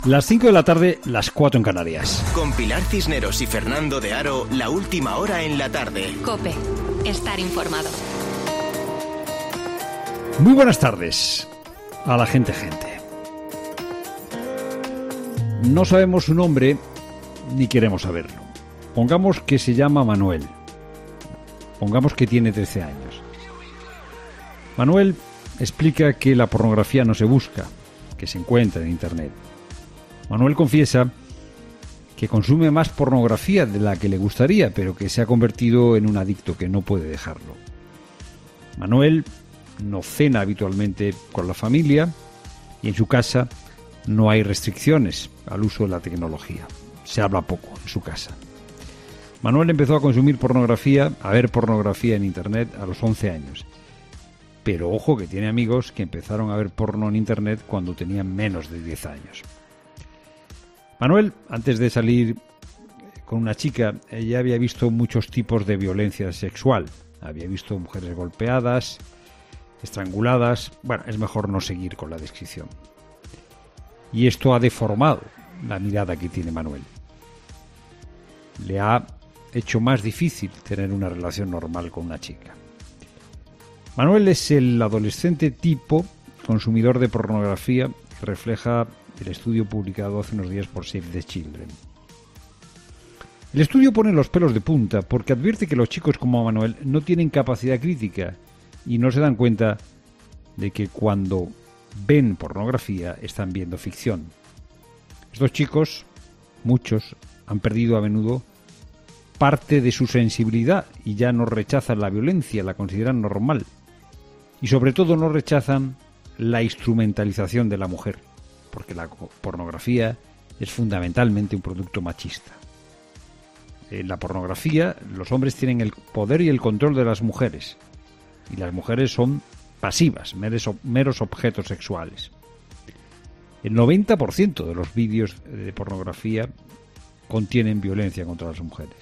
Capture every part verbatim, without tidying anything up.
Las cinco de la tarde, las cuatro en Canarias. Con Pilar Cisneros y Fernando de Aro, la última hora en la tarde. COPE. Estar informado. Muy buenas tardes a la gente gente. No sabemos su nombre ni queremos saberlo. Pongamos que se llama Manuel. Pongamos que tiene trece años. Manuel explica que la pornografía no se busca, que se encuentra en Internet. Manuel confiesa que consume más pornografía de la que le gustaría, pero que se ha convertido en un adicto que no puede dejarlo. Manuel no cena habitualmente con la familia y en su casa no hay restricciones al uso de la tecnología. Se habla poco en su casa. Manuel empezó a consumir pornografía, a ver pornografía en Internet a los once años. Pero ojo que tiene amigos que empezaron a ver porno en Internet cuando tenían menos de diez años. Manuel, antes de salir con una chica, ya había visto muchos tipos de violencia sexual. Había visto mujeres golpeadas, estranguladas. Bueno, es mejor no seguir con la descripción. Y esto ha deformado la mirada que tiene Manuel. Le ha hecho más difícil tener una relación normal con una chica. Manuel es el adolescente tipo consumidor de pornografía que refleja el estudio publicado hace unos días por Save the Children. El estudio pone los pelos de punta porque advierte que los chicos como Manuel no tienen capacidad crítica y no se dan cuenta de que cuando ven pornografía están viendo ficción. Estos chicos, muchos, han perdido a menudo parte de su sensibilidad y ya no rechazan la violencia, la consideran normal. Y sobre todo no rechazan la instrumentalización de la mujer, porque la pornografía es fundamentalmente un producto machista. En la pornografía, los hombres tienen el poder y el control de las mujeres, y las mujeres son pasivas, meros, meros objetos sexuales. El noventa por ciento de los vídeos de pornografía contienen violencia contra las mujeres.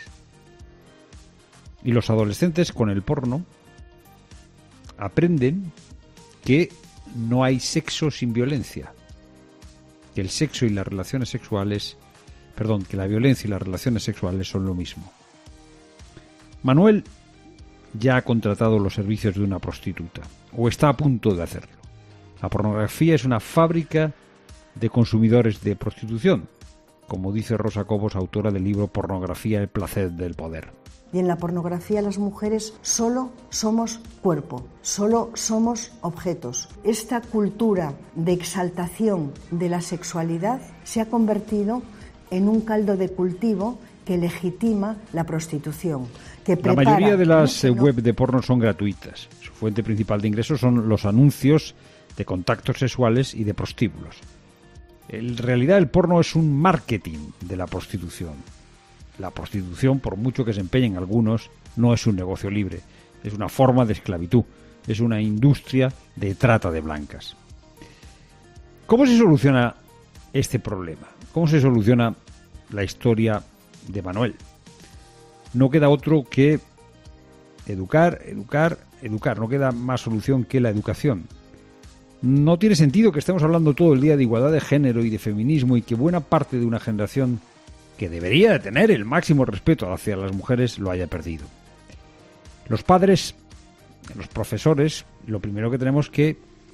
Y los adolescentes con el porno aprenden que no hay sexo sin violencia. Que el sexo y las relaciones sexuales, perdón, que la violencia y las relaciones sexuales son lo mismo. Manuel ya ha contratado los servicios de una prostituta, o está a punto de hacerlo. La pornografía es una fábrica de consumidores de prostitución, como dice Rosa Cobos, autora del libro Pornografía, el placer del poder. Y en la pornografía las mujeres solo somos cuerpo, solo somos objetos. Esta cultura de exaltación de la sexualidad se ha convertido en un caldo de cultivo que legitima la prostitución. Que la mayoría de las no, web de porno son gratuitas. Su fuente principal de ingresos son los anuncios de contactos sexuales y de prostíbulos. En realidad el porno es un marketing de la prostitución. La prostitución, por mucho que se empeñen algunos, no es un negocio libre, es una forma de esclavitud, es una industria de trata de blancas. ¿Cómo se soluciona este problema? ¿Cómo se soluciona la historia de Manuel? No queda otro que educar, educar, educar. No queda más solución que la educación. No tiene sentido que estemos hablando todo el día de igualdad de género y de feminismo y que buena parte de una generación que debería de tener el máximo respeto hacia las mujeres lo haya perdido. Los padres, los profesores, lo primero que tenemos que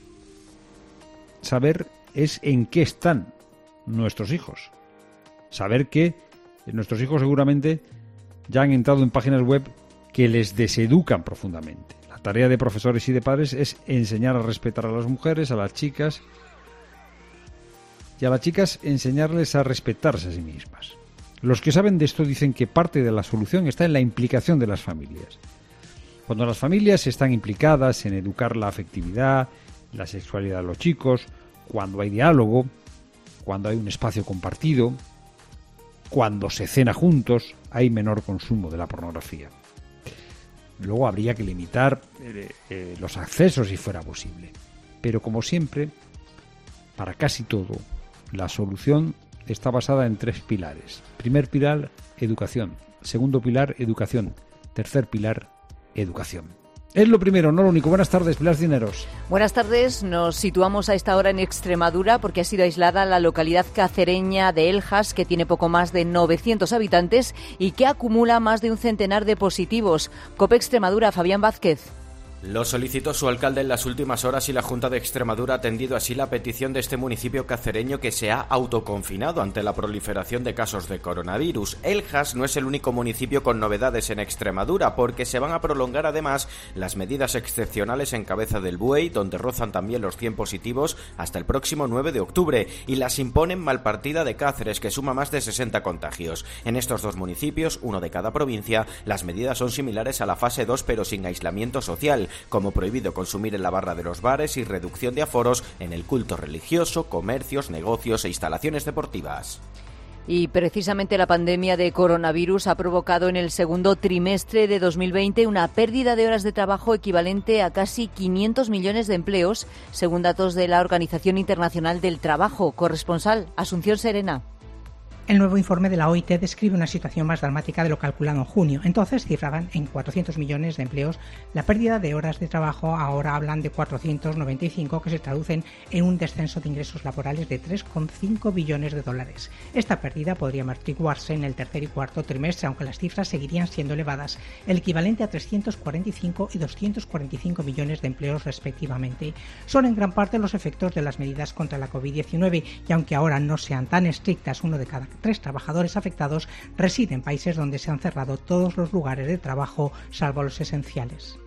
saber es en qué están nuestros hijos. Saber que nuestros hijos seguramente ya han entrado en páginas web que les deseducan profundamente. La tarea de profesores y de padres es enseñar a respetar a las mujeres, a las chicas, y a las chicas enseñarles a respetarse a sí mismas. Los que saben de esto dicen que parte de la solución está en la implicación de las familias. Cuando las familias están implicadas en educar la afectividad, la sexualidad de los chicos, cuando hay diálogo, cuando hay un espacio compartido, cuando se cena juntos, hay menor consumo de la pornografía. Luego habría que limitar eh, eh, los accesos si fuera posible. Pero como siempre, para casi todo, la solución está basada en tres pilares. Primer pilar, educación. Segundo pilar, educación. Tercer pilar, educación. Es lo primero, no lo único. Buenas tardes, Pilar Cisneros. Buenas tardes. Nos situamos a esta hora en Extremadura porque ha sido aislada la localidad cacereña de Eljas, que tiene poco más de novecientos habitantes y que acumula más de un centenar de positivos. COPE Extremadura, Fabián Vázquez. Lo solicitó su alcalde en las últimas horas y la Junta de Extremadura ha atendido así la petición de este municipio cacereño que se ha autoconfinado ante la proliferación de casos de coronavirus. Eljas no es el único municipio con novedades en Extremadura, porque se van a prolongar además las medidas excepcionales en Cabeza del Buey, donde rozan también los cien positivos, hasta el próximo nueve de octubre, y las imponen Malpartida de Cáceres, que suma más de sesenta contagios. En estos dos municipios, uno de cada provincia, las medidas son similares a la fase dos, pero sin aislamiento social, como prohibido consumir en la barra de los bares y reducción de aforos en el culto religioso, comercios, negocios e instalaciones deportivas. Y precisamente la pandemia de coronavirus ha provocado en el segundo trimestre de dos mil veinte una pérdida de horas de trabajo equivalente a casi quinientos millones de empleos, según datos de la Organización Internacional del Trabajo. Corresponsal, Asunción Serena. El nuevo informe de la O I T describe una situación más dramática de lo calculado en junio. Entonces cifraban en cuatrocientos millones de empleos la pérdida de horas de trabajo. Ahora hablan de cuatrocientos noventa y cinco, que se traducen en un descenso de ingresos laborales de tres coma cinco billones de dólares. Esta pérdida podría amortiguarse en el tercer y cuarto trimestre, aunque las cifras seguirían siendo elevadas, el equivalente a trescientos cuarenta y cinco y doscientos cuarenta y cinco millones de empleos respectivamente. Son en gran parte los efectos de las medidas contra la covid diecinueve y aunque ahora no sean tan estrictas, uno de cada tres trabajadores afectados reside en países donde se han cerrado todos los lugares de trabajo, salvo los esenciales.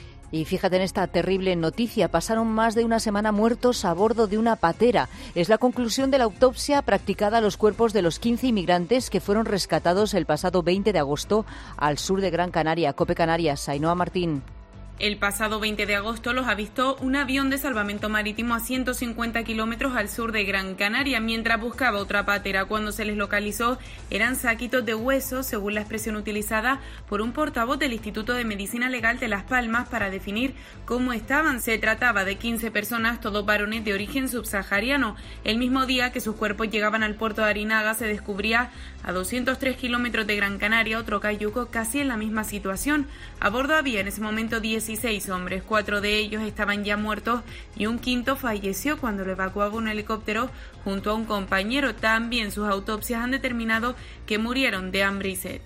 Y fíjate en esta terrible noticia, pasaron más de una semana muertos a bordo de una patera. Es la conclusión de la autopsia practicada a los cuerpos de los quince inmigrantes que fueron rescatados el pasado veinte de agosto al sur de Gran Canaria. COPE Canarias, Ainhoa Martín. El pasado veinte de agosto los avistó un avión de salvamento marítimo a ciento cincuenta kilómetros al sur de Gran Canaria, mientras buscaba otra patera. Cuando se les localizó, eran saquitos de hueso, según la expresión utilizada por un portavoz del Instituto de Medicina Legal de Las Palmas para definir cómo estaban. Se trataba de quince personas, todos varones de origen subsahariano. El mismo día que sus cuerpos llegaban al puerto de Arinaga, se descubría a doscientos tres kilómetros de Gran Canaria otro cayuco casi en la misma situación. A bordo había en ese momento dieciséis hombres, cuatro de ellos estaban ya muertos y un quinto falleció cuando lo evacuaba un helicóptero junto a un compañero. También sus autopsias han determinado que murieron de hambre y sed.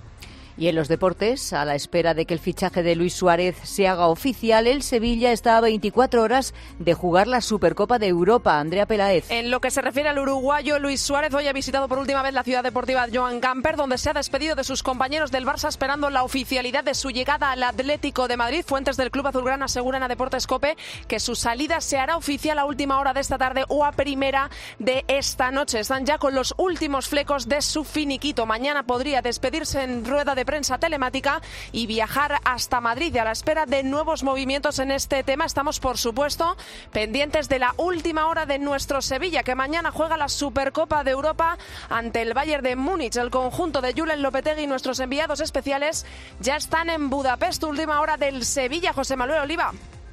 Y en los deportes, a la espera de que el fichaje de Luis Suárez se haga oficial, el Sevilla está a veinticuatro horas de jugar la Supercopa de Europa. Andrea Peláez. En lo que se refiere al uruguayo, Luis Suárez hoy ha visitado por última vez la ciudad deportiva Joan Gamper, donde se ha despedido de sus compañeros del Barça esperando la oficialidad de su llegada al Atlético de Madrid. Fuentes del club azulgrana aseguran a Deportes COPE que su salida se hará oficial a última hora de esta tarde o a primera de esta noche. Están ya con los últimos flecos de su finiquito. Mañana podría despedirse en rueda de prensa telemática y viajar hasta Madrid. Y a la espera de nuevos movimientos en este tema, estamos por supuesto pendientes de la última hora de nuestro Sevilla, que mañana juega la Supercopa de Europa ante el Bayern de Múnich. El conjunto de Julen Lopetegui y nuestros enviados especiales ya están en Budapest. Última hora del Sevilla. José Manuel Oliva.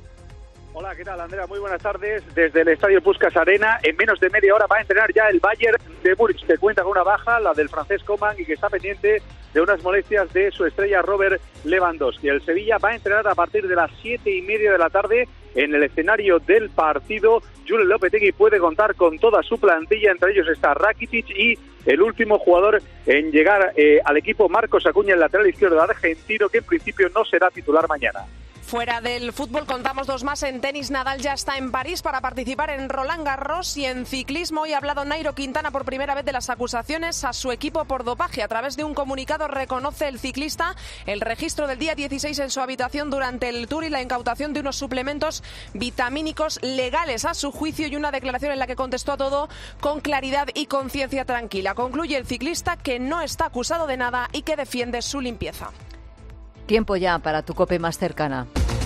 Hola, ¿qué tal, Andrea? Muy buenas tardes. Desde el Estadio Puskás Arena, en menos de media hora va a entrenar ya el Bayern de Múnich, que cuenta con una baja, la del francés Coman, y que está pendiente de unas molestias de su estrella Robert Lewandowski. El Sevilla va a entrenar a partir de las siete y media de la tarde en el escenario del partido. Julen Lopetegui puede contar con toda su plantilla, entre ellos está Rakitic y el último jugador en llegar eh, al equipo, Marcos Acuña, el lateral izquierdo argentino, que en principio no será titular mañana. Fuera del fútbol contamos dos más. En tenis, Nadal ya está en París para participar en Roland Garros, y en ciclismo hoy ha hablado Nairo Quintana por primera vez de las acusaciones a su equipo por dopaje. A través de un comunicado reconoce el ciclista el registro del día dieciséis en su habitación durante el Tour y la incautación de unos suplementos vitamínicos legales a su juicio, y una declaración en la que contestó a todo con claridad y conciencia tranquila. Concluye el ciclista que no está acusado de nada y que defiende su limpieza. Tiempo ya para tu COPE más cercana.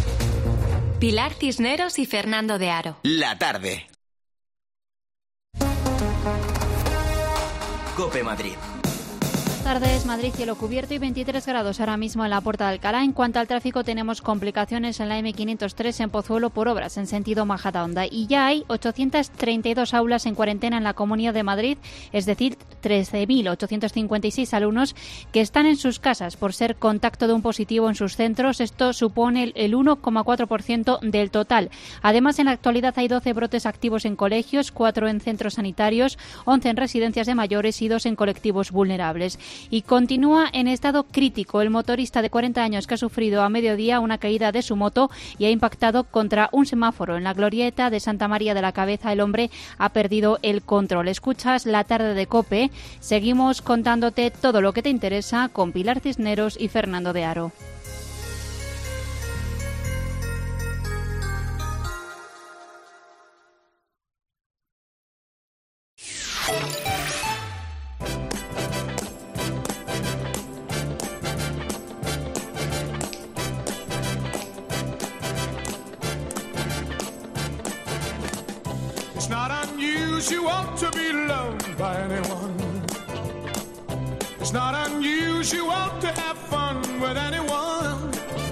Pilar Cisneros y Fernando de Aro. La tarde. COPE Madrid. tardes. Madrid, cielo cubierto y veintitrés grados ahora mismo en la Puerta de Alcalá. En cuanto al tráfico, tenemos complicaciones en la eme quinientos tres en Pozuelo por obras en sentido Majadahonda. Y ya hay ochocientas treinta y dos aulas en cuarentena en la Comunidad de Madrid, es decir, trece mil ochocientos cincuenta y seis alumnos que están en sus casas por ser contacto de un positivo en sus centros. Esto supone el uno coma cuatro por ciento del total. Además, en la actualidad hay doce brotes activos en colegios, cuatro en centros sanitarios, once en residencias de mayores y dos en colectivos vulnerables. Y continúa en estado crítico el motorista de cuarenta años que ha sufrido a mediodía una caída de su moto y ha impactado contra un semáforo en la glorieta de Santa María de la Cabeza. El hombre ha perdido el control. Escuchas La Tarde de COPE. Seguimos contándote todo lo que te interesa con Pilar Cisneros y Fernando de Aro. It's not unusual to be loved by anyone. It's not unusual to have fun with anyone.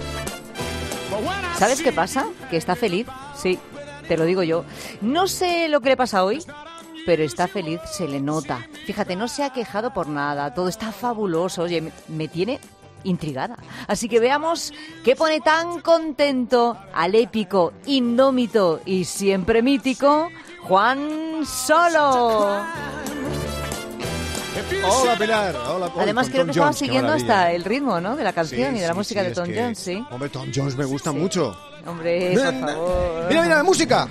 ¿Sabes qué pasa? Que está feliz. Sí, te lo digo yo. No sé lo que le pasa hoy, pero está feliz, se le nota. Fíjate, no se ha quejado por nada, todo está fabuloso. Oye, me, me tiene intrigada. Así que veamos qué pone tan contento al épico, indómito y siempre mítico Juan Solo. Hola Pilar, hola. Hoy, Además creo Tom que estaba Jones, siguiendo hasta el ritmo, ¿no?, de la canción sí, y de la sí, música sí, de Tom que, Jones, sí. Hombre, Tom Jones me gusta sí. mucho. Hombre, por favor. Mira, mira la música.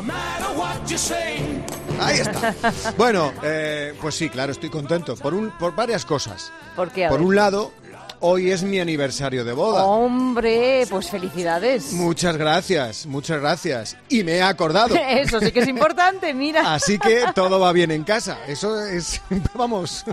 Ahí está. Bueno, eh, pues sí, claro, estoy contento por un, por varias cosas. ¿Por qué? A por ver. un lado, hoy es mi aniversario de boda. Hombre, pues felicidades. Muchas gracias, muchas gracias. Y me he acordado. Eso sí que es importante, mira. Así que todo va bien en casa. Eso es, vamos,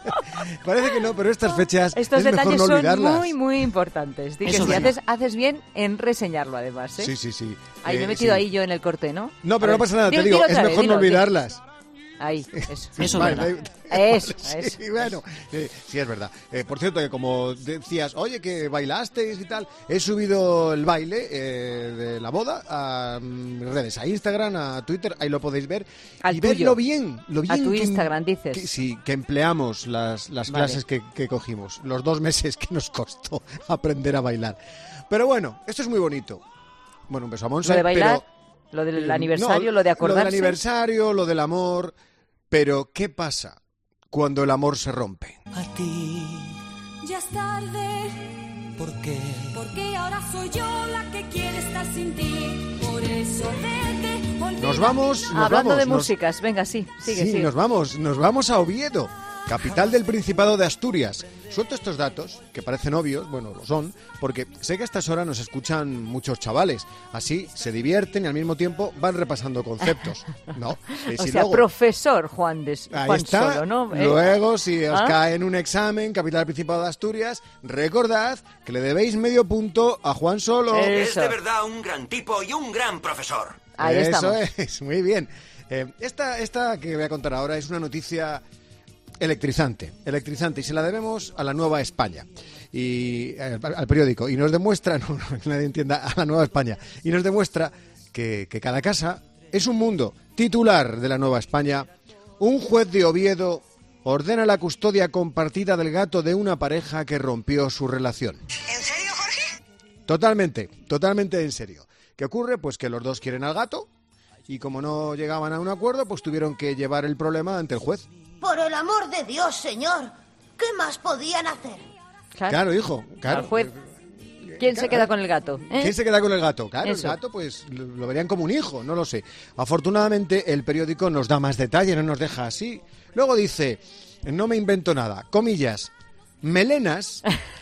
parece que no, pero estas fechas Estos es mejor detalles no son olvidarlas. muy, muy importantes. Di que Eso si venga. haces, haces bien en reseñarlo, además, ¿eh? Sí, sí, sí. Ahí Eh, me he metido sí. ahí yo en el corte, ¿no? No, pero A no ver. pasa nada, te Dilo, digo, dilo es otra vez, mejor dilo, no dilo. olvidarlas. Ahí, eso. Eso Vale, es verdad. Eso, sí, eso. bueno, eh, sí, es verdad. Eh, por cierto, que como decías, oye, que bailasteis y tal, he subido el baile eh, de la boda a mm, redes, a Instagram, a Twitter, ahí lo podéis ver. Al y tuyo. ver lo bien, lo bien A tu que, Instagram, dices. que- sí, que empleamos las, las Vale. clases que, que cogimos, los dos meses que nos costó aprender a bailar. Pero bueno, esto es muy bonito. Bueno, un beso a Monse, Lo de bailar, pero... lo del Eh, aniversario, no, lo de acordarse. Lo del aniversario, lo del amor. Pero, ¿qué pasa cuando el amor se rompe? A ti, Ya es tarde, ¿por qué? porque ahora soy yo la que quiere estar sin ti. Por eso vete, olvida. Nos vamos, nos Hablando vamos, de nos- músicas, venga, sí, sigue, sí, sigue. nos vamos, nos vamos a Oviedo, capital del Principado de Asturias. Suelto estos datos, que parecen obvios, bueno, lo son, porque sé que a estas horas nos escuchan muchos chavales. Así se divierten y al mismo tiempo van repasando conceptos. ¿No? Eh, O si sea, luego- profesor Juan, de, Ahí Juan está. Solo, ¿no? ¿Eh? Luego, si os ¿Ah? cae en un examen, capital del Principado de Asturias, recordad que le debéis medio punto a Juan Solo. Es de verdad un gran tipo y un gran profesor. Ahí Eso estamos. es, muy bien. Eh, esta, esta que voy a contar ahora es una noticia electrizante, electrizante, y se la debemos a la Nueva España y eh, al, al periódico, y nos demuestra, no, no, que nadie entienda, a la Nueva España, y nos demuestra que, que cada casa es un mundo. Titular de la Nueva España: un juez de Oviedo ordena la custodia compartida del gato de una pareja que rompió su relación. ¿En serio, Jorge? Totalmente, totalmente en serio. ¿Qué ocurre? Pues que los dos quieren al gato y como no llegaban a un acuerdo, pues tuvieron que llevar el problema ante el juez. Por el amor de Dios, señor. ¿Qué más podían hacer? Claro, hijo, claro. Al juez. ¿Quién se queda con el gato? ¿eh? ¿Quién se queda con el gato? Claro, Eso. el gato pues lo, lo verían como un hijo, no lo sé. Afortunadamente el periódico nos da más detalle, no nos deja así. Luego dice, no me invento nada, comillas, melenas...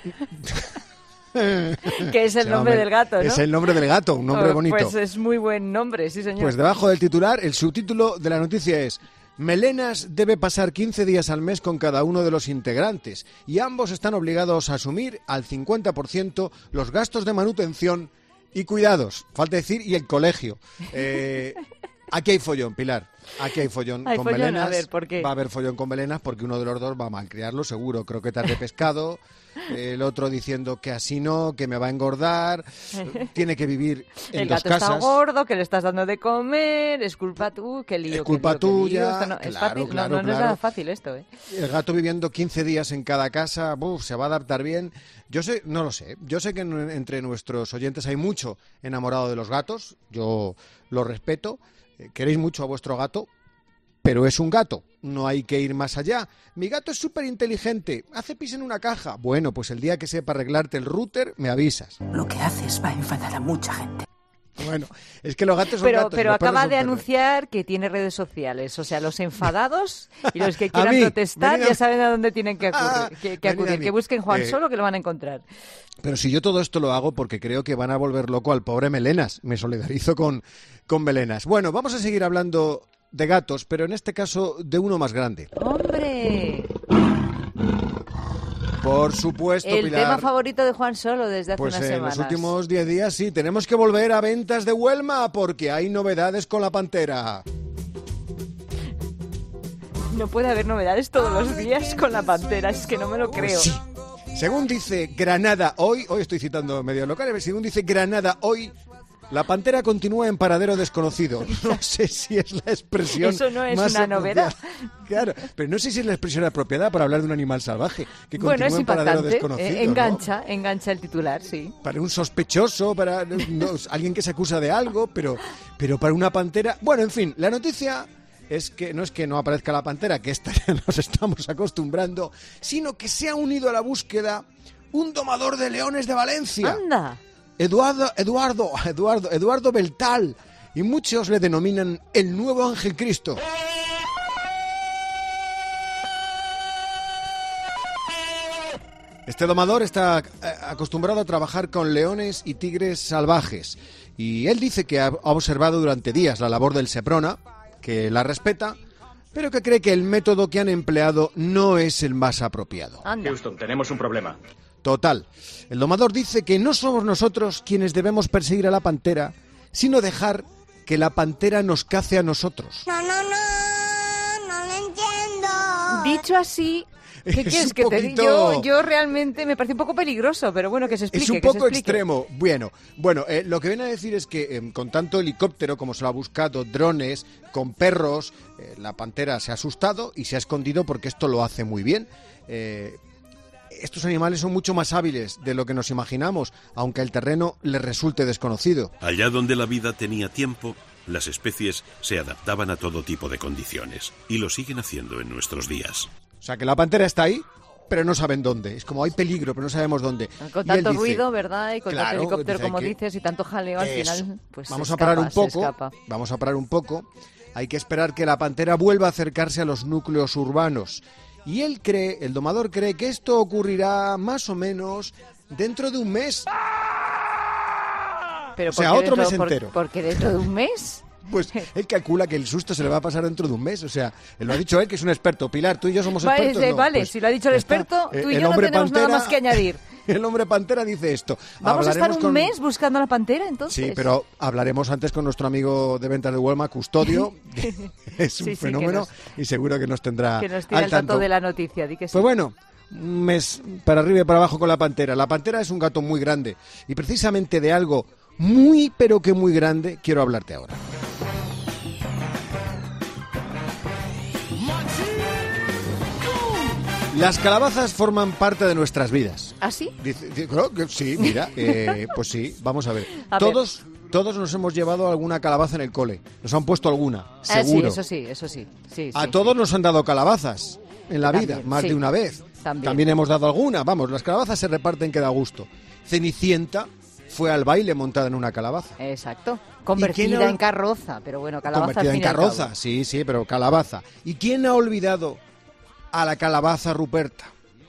Que es el Sí, nombre hombre, del gato, ¿no? Es el nombre del gato, un nombre Oh, bonito. Pues es muy buen nombre, sí, señor. Pues debajo del titular, el subtítulo de la noticia es: Melenas debe pasar quince días al mes con cada uno de los integrantes y ambos están obligados a asumir al cincuenta por ciento los gastos de manutención y cuidados. Falta decir, y el colegio. Eh, Aquí hay follón, Pilar. Aquí hay follón hay con follón, melenas. A ver, ¿por qué? Va a haber follón con melenas porque uno de los dos va a malcriarlo, seguro. Croquetas de pescado. El otro diciendo que así no, que me va a engordar. Tiene que vivir en el dos gato casas. está gordo, que le estás dando de comer. Es culpa tú, qué lío. Es culpa qué lío, qué tuya. lío. Esto no, es claro, fácil. claro, no, no, no claro. es nada fácil esto, ¿eh? El gato viviendo quince días en cada casa, uf, se va a adaptar bien. Yo sé, no lo sé. Yo sé que en- entre nuestros oyentes hay mucho enamorado de los gatos. Yo lo respeto. Eh, Queréis mucho a vuestro gato, pero es un gato. No hay que ir más allá. Mi gato es súper inteligente. Hace pis en una caja. Bueno, pues el día que sepa arreglarte el router, me avisas. Lo que haces va a enfadar a mucha gente. Bueno, es que los gatos son Pero, gatos. y pero los perros acaba son de perros. anunciar que tiene redes sociales. O sea, los enfadados y los que A quieran mí, protestar venid a- ya saben a dónde tienen que, Ah, acurrir, que, que venid a acudir. mí. Que busquen Juan Eh, Solo, que lo van a encontrar. Pero si yo todo esto lo hago porque creo que van a volver loco al pobre Melenas. Me solidarizo con, con Melenas. Bueno, vamos a seguir hablando de gatos, pero en este caso de uno más grande. ¡Hombre! Por supuesto, El Pilar. tema favorito de Juan Solo desde hace Pues unas en semanas. los últimos diez días sí, tenemos que volver a ventas de Huelma porque hay novedades con la Pantera. No puede haber novedades todos los días con la Pantera, es que no me lo creo. Sí. Según dice Granada Hoy, hoy estoy citando medios locales, según dice Granada Hoy, la Pantera continúa en paradero desconocido. No sé si es la expresión Eso no es más una apropiada. novedad. Claro, pero no sé si es la expresión apropiada para hablar de un animal salvaje que continúa Bueno, es en paradero impactante, desconocido. eh, ¿no? engancha, engancha el titular, sí. Para un sospechoso, para no, alguien que se acusa de algo, pero, pero para una pantera... Bueno, en fin, la noticia es que no es que no aparezca la pantera, que esta ya nos estamos acostumbrando, sino que se ha unido a la búsqueda un domador de leones de Valencia. ¡Anda! Eduardo, Eduardo, Eduardo, Eduardo Beltal, y muchos le denominan el nuevo Ángel Cristo. Este domador está eh, acostumbrado a trabajar con leones y tigres salvajes, y él dice que ha ha observado durante días la labor del Seprona, que la respeta, pero que cree que el método que han empleado no es el más apropiado. Anda. Houston, tenemos un problema. Total. El domador dice que no somos nosotros quienes debemos perseguir a la pantera, sino dejar que la pantera nos cace a nosotros. No, no, no, no lo entiendo. Dicho así, ¿qué Es quieres un que te diga? poquito- Yo, yo realmente me parece un poco peligroso, pero bueno, que se explique. Es un que se poco explique. extremo. Bueno, bueno, eh, lo que viene a decir es que eh, con tanto helicóptero como se lo ha buscado, drones, con perros, eh, la pantera se ha asustado y se ha escondido porque esto lo hace muy bien. Eh, estos animales son mucho más hábiles de lo que nos imaginamos, aunque el terreno les resulte desconocido. Allá donde la vida tenía tiempo, las especies se adaptaban a todo tipo de condiciones y lo siguen haciendo en nuestros días. O sea, que la pantera está ahí, pero no saben dónde. Es como hay peligro, pero no sabemos dónde. Con Y él tanto dice, ruido, ¿verdad? Y con claro, tanto helicóptero, dice como que- dices, y tanto jaleo, al Eso. final, pues Vamos se a parar escapa, un se poco. escapa. Vamos a parar un poco. Hay que esperar que la pantera vuelva a acercarse a los núcleos urbanos. Y él cree, el domador cree que esto ocurrirá más o menos dentro de un mes. Pero O sea, ¿por qué otro dentro- mes por- entero. Porque dentro de un mes. Pues él calcula que el susto se le va a pasar dentro de un mes. O sea, él lo ha dicho él, que es un experto. Pilar, tú y yo somos Vale, expertos. eh, ¿no? vale, Pues si lo ha dicho el ya está. experto, tú y Eh, el yo no hombre tenemos nada pantera- más que añadir. El hombre pantera dice esto. ¿Vamos a estar Hablaremos un con- mes buscando a la pantera, entonces? Sí, pero hablaremos antes con nuestro amigo de ventas de Huelma, Custodio. Es un Sí, sí, que fenómeno nos- y seguro que nos tendrá Que nos tire al el dato tanto. de la noticia, di que sí. Pues bueno, un mes para arriba y para abajo con la pantera. La pantera es un gato muy grande y precisamente de algo muy pero que muy grande quiero hablarte ahora. Las calabazas forman parte de nuestras vidas. ¿Ah, sí? Dice- dice- creo que sí, mira, eh, pues sí, vamos a ver. A ver. todos, todos nos hemos llevado alguna calabaza en el cole. Nos han puesto alguna, Ah, sí, seguro. eso sí, eso sí. sí, A sí. todos nos han dado calabazas en la También, vida, más sí. de una vez. También. hemos dado alguna. Vamos, las calabazas se reparten que da gusto. Cenicienta fue al baile montada en una calabaza. Exacto. quién Convertida ha- en carroza, pero bueno, calabaza al Convertida en fin y al cabo. carroza, sí, sí, pero calabaza. ¿Y quién ha olvidado a la calabaza Ruperta?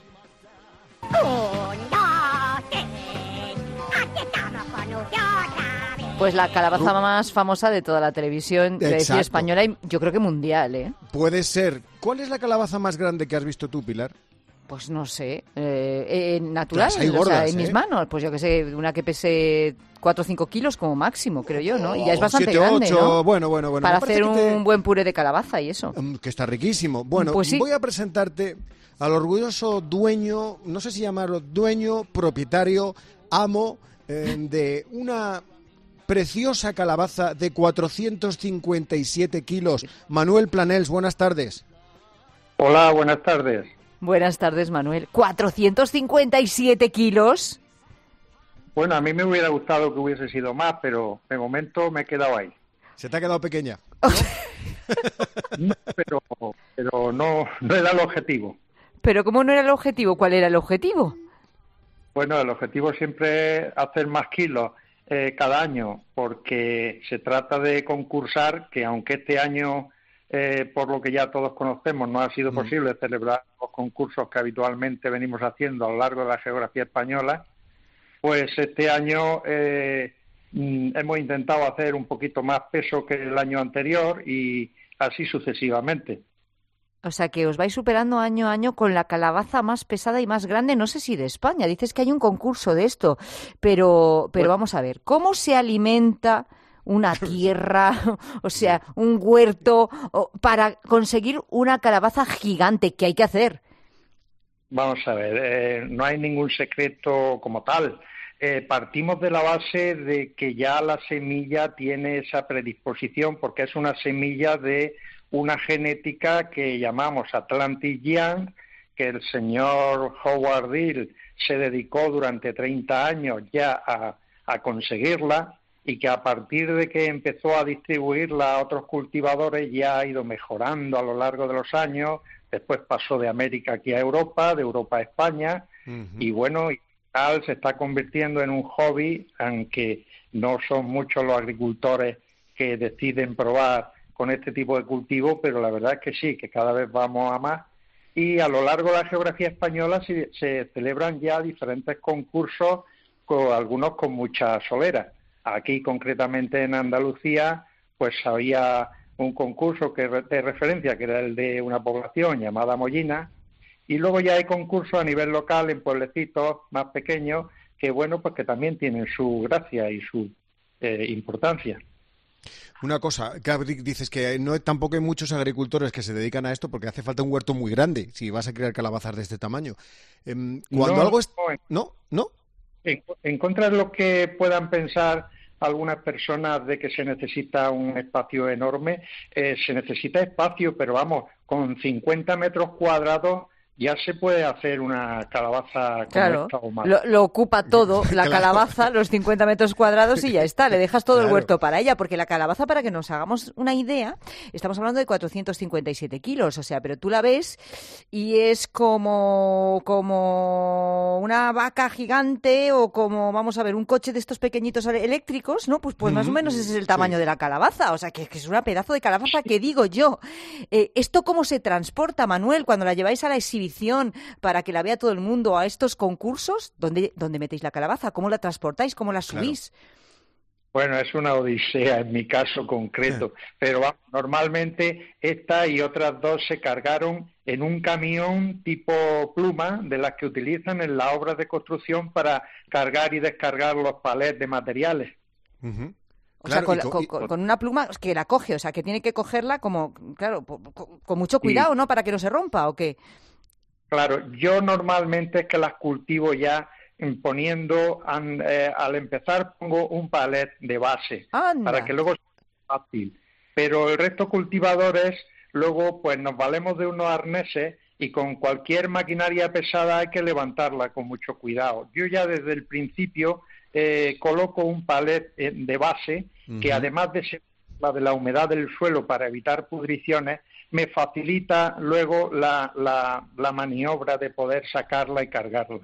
Pues la calabaza más famosa de toda la televisión de decir Exacto. española y yo creo que mundial, ¿eh? Puede ser. ¿Cuál es la calabaza más grande que has visto tú, Pilar? Pues no sé, eh, eh, natural, Las hay o sea, gordas, en ¿eh? mis manos, pues yo que sé, una que pese cuatro o cinco kilos como máximo, creo yo, ¿no? Y ya es O bastante siete, grande, ocho, ¿no? bueno, bueno, bueno. Para me parece hacer que te- un buen puré de calabaza y eso. Mm, Que está riquísimo. Bueno, Pues sí. voy a presentarte al orgulloso dueño, no sé si llamarlo dueño, propietario, amo eh, de una preciosa calabaza de cuatrocientos cincuenta y siete kilos. Manuel Planels, buenas tardes. Hola, buenas tardes. Buenas tardes, Manuel. ¿cuatrocientos cincuenta y siete kilos? Bueno, a mí me hubiera gustado que hubiese sido más, pero de momento me he quedado ahí. Se te ha quedado pequeña. No, pero pero no, no era el objetivo. ¿Pero cómo no era el objetivo? ¿Cuál era el objetivo? Bueno, el objetivo siempre es hacer más kilos eh, cada año, porque se trata de concursar, que aunque este año, eh, por lo que ya todos conocemos, no ha sido Mm. posible celebrar los concursos que habitualmente venimos haciendo a lo largo de la geografía española, pues este año eh, mm, hemos intentado hacer un poquito más peso que el año anterior y así sucesivamente. O sea, que os vais superando año a año con la calabaza más pesada y más grande, no sé si de España. Dices que hay un concurso de esto, pero, pero vamos a ver, ¿cómo se alimenta una tierra, o sea, un huerto, o- para conseguir una calabaza gigante? ¿Qué hay que hacer? Vamos a ver, eh, no hay ningún secreto como tal. Eh, partimos de la base de que ya la semilla tiene esa predisposición, porque es una semilla de una genética que llamamos Atlantic Young, que el señor Howard Deal se dedicó durante treinta años ya a, a conseguirla, y que a partir de que empezó a distribuirla a otros cultivadores ya ha ido mejorando a lo largo de los años. Después pasó de América aquí a Europa, de Europa a España, y bueno, y tal se está convirtiendo en un hobby, aunque no son muchos los agricultores que deciden probar con este tipo de cultivo, pero la verdad es que sí, que cada vez vamos a más. Y a lo largo de la geografía española se, se celebran ya diferentes concursos, con algunos con mucha solera. Aquí, concretamente en Andalucía, pues había un concurso que re- de referencia, que era el de una población llamada Mollina, y luego ya hay concursos a nivel local en pueblecitos más pequeños, que bueno, pues que también tienen su gracia y su eh, importancia. Una cosa, Gabriel, dices que no tampoco hay muchos agricultores que se dedican a esto porque hace falta un huerto muy grande si vas a crear calabazas de este tamaño. Em, cuando No, algo es... no, en- ¿No? ¿No? En, en contra de lo que puedan pensar algunas personas de que se necesita un espacio enorme, eh, se necesita espacio, pero vamos, con cincuenta metros cuadrados ya se puede hacer una calabaza como Claro, esta o más. lo, lo ocupa todo, la Claro. calabaza, los cincuenta metros cuadrados y ya está, le dejas todo el Claro. huerto para ella, porque la calabaza, para que nos hagamos una idea, estamos hablando de cuatrocientos cincuenta y siete kilos, o sea, pero tú la ves y es como, como una vaca gigante o como, vamos a ver, un coche de estos pequeñitos eléctricos, ¿no? Pues, pues más o Ujú. menos ese es el tamaño Sí. de la calabaza, o sea, que, que es una pedazo de calabaza que digo yo. Eh, ¿Esto cómo se transporta, Manuel, cuando la lleváis a la exhibición para que la vea todo el mundo, a estos concursos? ¿Dónde, dónde metéis la calabaza? ¿Cómo la transportáis? ¿Cómo la subís? Bueno, es una odisea en mi caso concreto, pero vamos, normalmente esta y otras dos se cargaron en un camión tipo pluma, de las que utilizan en las obras de construcción para cargar y descargar los palés de materiales. O sea, con, la- con- con- con una pluma que la coge, o sea, que tiene que cogerla como, claro, po- con, con mucho cuidado, ¿no? Para que no se rompa, ¿o qué? Claro, yo normalmente es que las cultivo ya mm, poniendo, an- eh, al empezar pongo un palet de base, Anda. para que luego sea fácil. Pero el resto cultivadores, luego pues nos valemos de unos arneses y con cualquier maquinaria pesada hay que levantarla con mucho cuidado. Yo ya desde el principio eh, coloco un palet eh, de base que Ujú. además de ser la de la humedad del suelo para evitar pudriciones, me facilita luego la, la, la maniobra de poder sacarla y cargarla.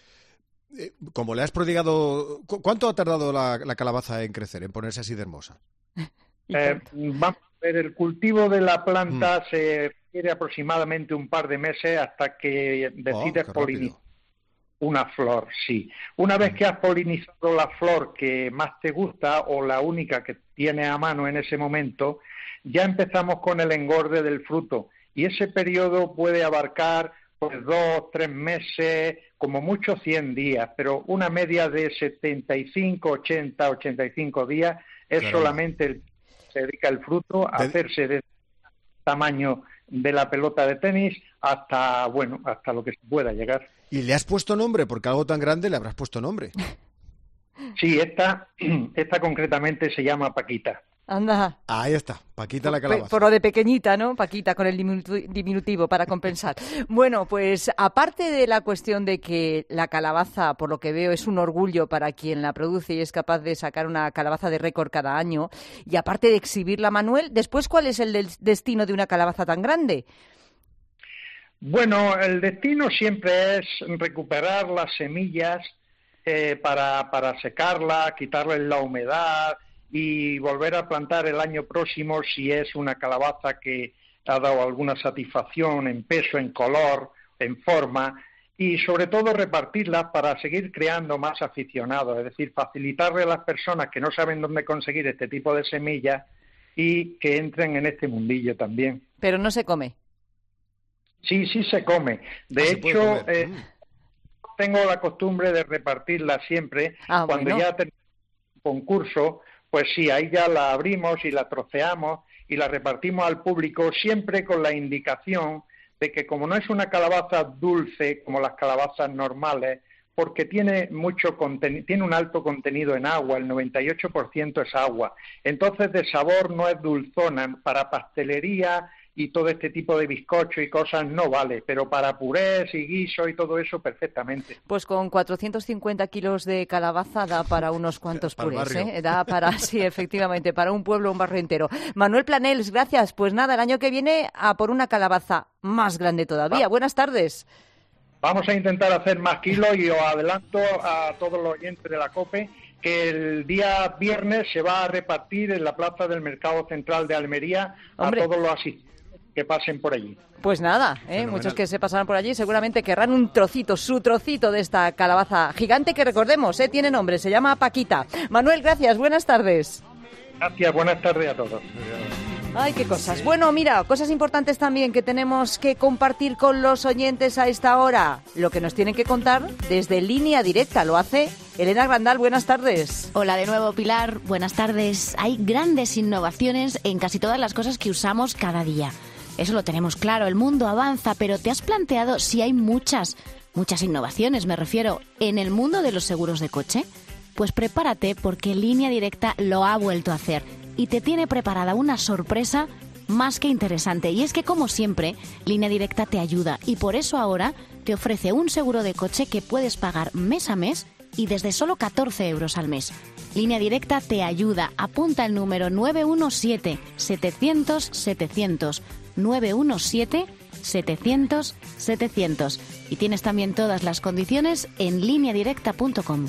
Eh, como le has prodigado... ¿cu- ¿Cuánto ha tardado la, la calabaza en crecer, en ponerse así de hermosa? Eh, vamos a ver, el cultivo de la planta se requiere aproximadamente un par de meses hasta que decides qué polinizar una flor, sí. Una vez que has polinizado la flor que más te gusta o la única que tienes a mano en ese momento, ya empezamos con el engorde del fruto y ese periodo puede abarcar pues dos, tres meses, como mucho cien días, pero una media de setenta y cinco, ochenta, ochenta y cinco días es Caramba. solamente el se dedica el fruto a hacerse de tamaño de la pelota de tenis hasta, bueno, hasta lo que se pueda llegar. ¿Y le has puesto nombre? Porque algo tan grande le habrás puesto nombre. Sí, esta, esta concretamente se llama Paquita. Anda. Ahí está, Paquita la calabaza. Por lo de pequeñita, ¿no? Paquita, con el diminuti- diminutivo para compensar. Bueno, pues aparte de la cuestión de que la calabaza, por lo que veo, es un orgullo para quien la produce y es capaz de sacar una calabaza de récord cada año, y aparte de exhibirla, Manuel, después, ¿cuál es el del- destino de una calabaza tan grande? Bueno, el destino siempre es recuperar las semillas eh, para, para secarla, quitarle la humedad y volver a plantar el año próximo si es una calabaza que ha dado alguna satisfacción en peso, en color, en forma, y sobre todo repartirlas para seguir creando más aficionados, es decir, facilitarle a las personas que no saben dónde conseguir este tipo de semillas y que entren en este mundillo también. Pero no se come. Sí, sí se come. De Ah, se puede hecho, comer. eh, tengo la costumbre de repartirla siempre. Ah, Cuando bueno. ya tenemos un concurso, pues sí, ahí ya la abrimos y la troceamos y la repartimos al público, siempre con la indicación de que como no es una calabaza dulce como las calabazas normales, porque tiene mucho contenido, tiene un alto contenido en agua, el noventa y ocho por ciento es agua. Entonces de sabor no es dulzona, para pastelería y todo este tipo de bizcocho y cosas no vale, pero para purés y guiso y todo eso perfectamente. Pues con cuatrocientos cincuenta kilos de calabaza da para unos cuantos Para el purés, barrio. ¿eh? Da para, sí, efectivamente, para un pueblo, un barrio entero. Manuel Planels, gracias. Pues nada, el año que viene a por una calabaza más grande todavía. Buenas tardes. Vamos a intentar hacer más kilos y os adelanto a todos los oyentes de la COPE que el día viernes se va a repartir en la plaza del Mercado Central de Almería Hombre. a todos los asistentes que pasen por allí. Pues nada, ¿eh? Fenomenal. Muchos que se pasaron por allí seguramente querrán un trocito, su trocito de esta calabaza gigante que recordemos, ¿eh? Tiene nombre, se llama Paquita. Manuel, gracias, buenas tardes. Gracias, buenas tardes a todos. Ay, qué cosas. Bueno, mira, cosas importantes también que tenemos que compartir con los oyentes a esta hora. Lo que nos tienen que contar desde Línea Directa. Lo hace Elena Grandal. Buenas tardes. Hola de nuevo, Pilar. Buenas tardes. Hay grandes innovaciones en casi todas las cosas que usamos cada día. Eso lo tenemos claro. El mundo avanza, pero ¿te has planteado si hay muchas, muchas innovaciones, me refiero, en el mundo de los seguros de coche? Pues prepárate porque Línea Directa lo ha vuelto a hacer y te tiene preparada una sorpresa más que interesante. Y es que, como siempre, Línea Directa te ayuda y por eso ahora te ofrece un seguro de coche que puedes pagar mes a mes y desde solo catorce euros al mes. Línea Directa te ayuda. Apunta el número nueve uno siete, setecientos, setecientos. nueve uno siete, setecientos, setecientos. Y tienes también todas las condiciones en línea directa punto com.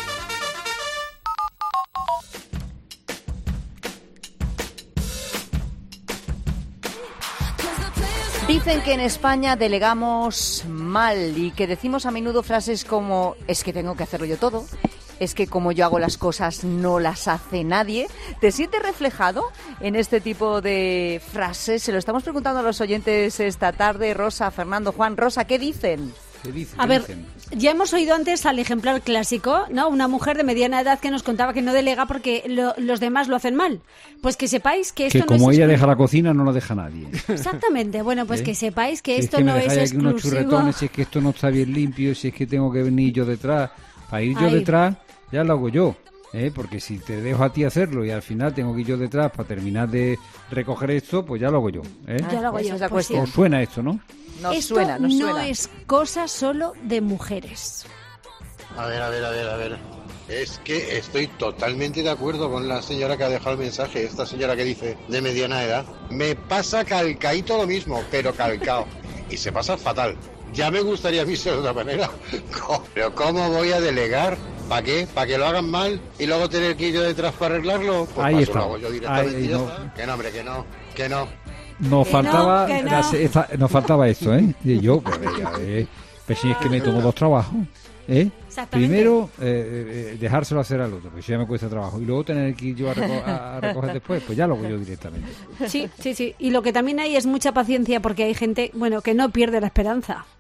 Dicen que en España delegamos mal y que decimos a menudo frases como es que tengo que hacerlo yo todo, es que como yo hago las cosas no las hace nadie. ¿Te sientes reflejado en este tipo de frases? Se lo estamos preguntando a los oyentes esta tarde. Rosa, Fernando, Juan. Rosa, ¿qué dicen? ¿Qué dicen? A ¿Qué ver, dicen? ya hemos oído antes al ejemplar clásico, ¿no? Una mujer de mediana edad que nos contaba que no delega porque lo- los demás lo hacen mal. Pues que sepáis que esto Que no como es ella exclu- deja la cocina, no la deja nadie. Exactamente. Bueno, pues ¿Eh? que sepáis que Si esto es que me no es dejáis aquí unos exclusivo. churretones, si es que esto no está bien limpio, si es que tengo que venir yo detrás. Para ir yo Ay. detrás, ya lo hago yo. ¿eh? Porque si te dejo a ti hacerlo y al final tengo que ir yo detrás para terminar de recoger esto, pues ya lo hago yo. ¿eh? Ya lo hago Esa yo, es la pues sí. cuestión. ¿Os suena esto, no? Nos Esto suena, nos no suena. es cosa solo de mujeres. A ver, a ver, a ver, a ver. Es que estoy totalmente de acuerdo con la señora que ha dejado el mensaje, esta señora que dice de mediana edad. Me pasa calcaíto lo mismo, pero calcao. Y se pasa fatal. Ya me gustaría a mí ser de otra manera. Pero ¿cómo voy a delegar? ¿Para qué? ¿Para que lo hagan mal y luego tener que ir yo detrás para arreglarlo? Pues Ahí para eso está. lo hago yo directamente Ahí y ya no. está. Que no, hombre, que no, que no. Nos Que faltaba, no, que no. la- esta- nos faltaba esto, ¿eh? Y yo, pues, venga, eh, pues si es que me tomo dos trabajos, ¿eh? Exactamente. Primero, eh, eh, dejárselo hacer al otro, pues ya me cuesta trabajo. Y luego tener que ir yo a, reco- a- a recoger después, pues ya lo hago yo directamente. Sí, sí, sí. Y lo que también hay es mucha paciencia porque hay gente, bueno, que no pierde la esperanza.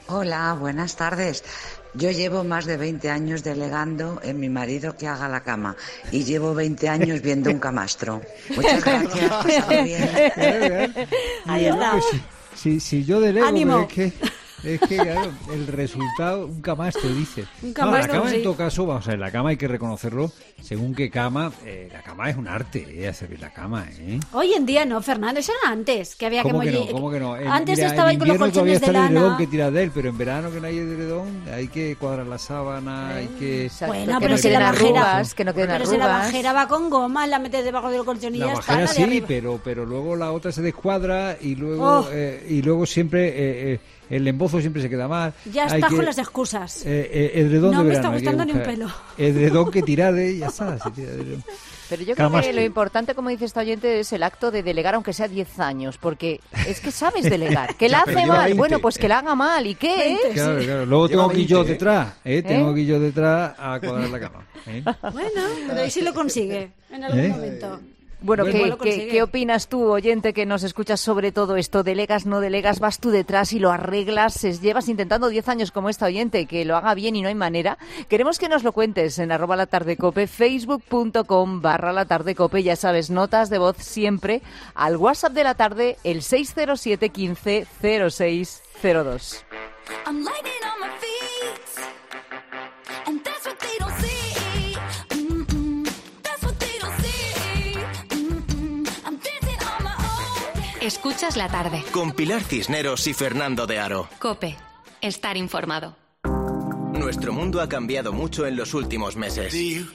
Hola, buenas tardes. Yo llevo más de veinte años delegando en mi marido que haga la cama y llevo veinte años viendo un camastro. Muchas gracias. Pasado bien. Ahí está. Si, si yo delego, ¡Ánimo! es que, es que claro, el resultado, un camastro dice. Un No, camastro, la cama sí. en todo caso, vamos a ver, la cama hay que reconocerlo, según qué cama, eh, la cama es un arte, eh, hacer bien la cama, ¿eh? Hoy en día no, Fernando, eso era antes, que había ¿Cómo que que no? mollir- ¿Cómo que no? En- Antes mira, estaba en ahí con los invierno todavía colchones de está el edredón lana. que tiras de él, pero en verano que no hay edredón, hay que cuadrar la sábana, hay que... Bueno, que pero no si la queden bajera, arrugas, que no queden pero si la arrugas. bajera va con goma, la metes debajo del colchón y La ya está. bajera la de sí, arriba. pero pero luego la otra se descuadra y luego Oh. eh, y luego siempre eh, eh, el embozo siempre se queda mal. Ya Hay está que- con las excusas. eh, eh, edredón No de me verano, está hay que gustando ni un buscar pelo. Edredón que tira de y ya está. Se tira de- Pero yo creo Camastro. que lo importante, como dice esta oyente, es el acto de delegar, aunque sea diez años, porque es que sabes delegar. Que la Ya, pero hace lleva mal, veinte. bueno, pues que la haga mal. ¿Y qué? Claro, claro. Luego Lleva tengo que ir yo veinte, ¿eh? detrás, ¿eh? Tengo ¿Eh? que ir yo detrás a cuadrar la cama. ¿eh? Bueno, pero ahí sí lo consigue, en algún ¿Eh? momento. Bueno, Bueno, ¿qué, lo qué, consigue. qué opinas tú, oyente, que nos escuchas sobre todo esto? ¿Delegas, no delegas? ¿Vas tú detrás y lo arreglas? Es- Llevas intentando diez años como esta oyente, que lo haga bien y no hay manera. Queremos que nos lo cuentes en arroba la tarde cope, facebook.com barra la tarde cope. Ya sabes, notas de voz siempre al WhatsApp de la tarde, el seis cero siete quince cero seis cero dos. I'm lighting on my feet, and that's what they don't see. Mm-mm, that's what they don't see. Mm-mm, I'm dancing on my own. Escuchas la tarde. Con Pilar Cisneros y Fernando de Aro. Cope. Estar informado. Nuestro mundo ha cambiado mucho en los últimos meses.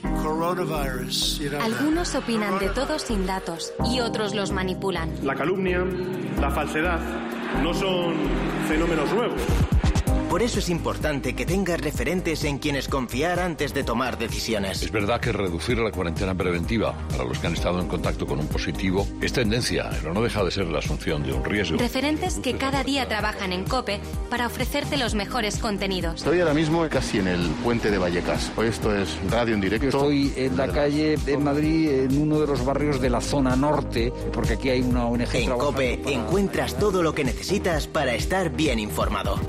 Algunos opinan de todo sin datos y otros los manipulan. La calumnia, la falsedad, no son fenómenos nuevos. Por eso es importante que tengas referentes en quienes confiar antes de tomar decisiones. Es verdad que reducir la cuarentena preventiva para los que han estado en contacto con un positivo es tendencia, pero no deja de ser la asunción de un riesgo. Referentes que cada día trabajan en Cope para ofrecerte los mejores contenidos. Estoy ahora mismo casi en el puente de Vallecas. Hoy esto es radio en directo. Estoy en la calle de Madrid, en uno de los barrios de la zona norte, porque aquí hay una O N G En trabajando COPE para- encuentras todo lo que necesitas para estar bien informado.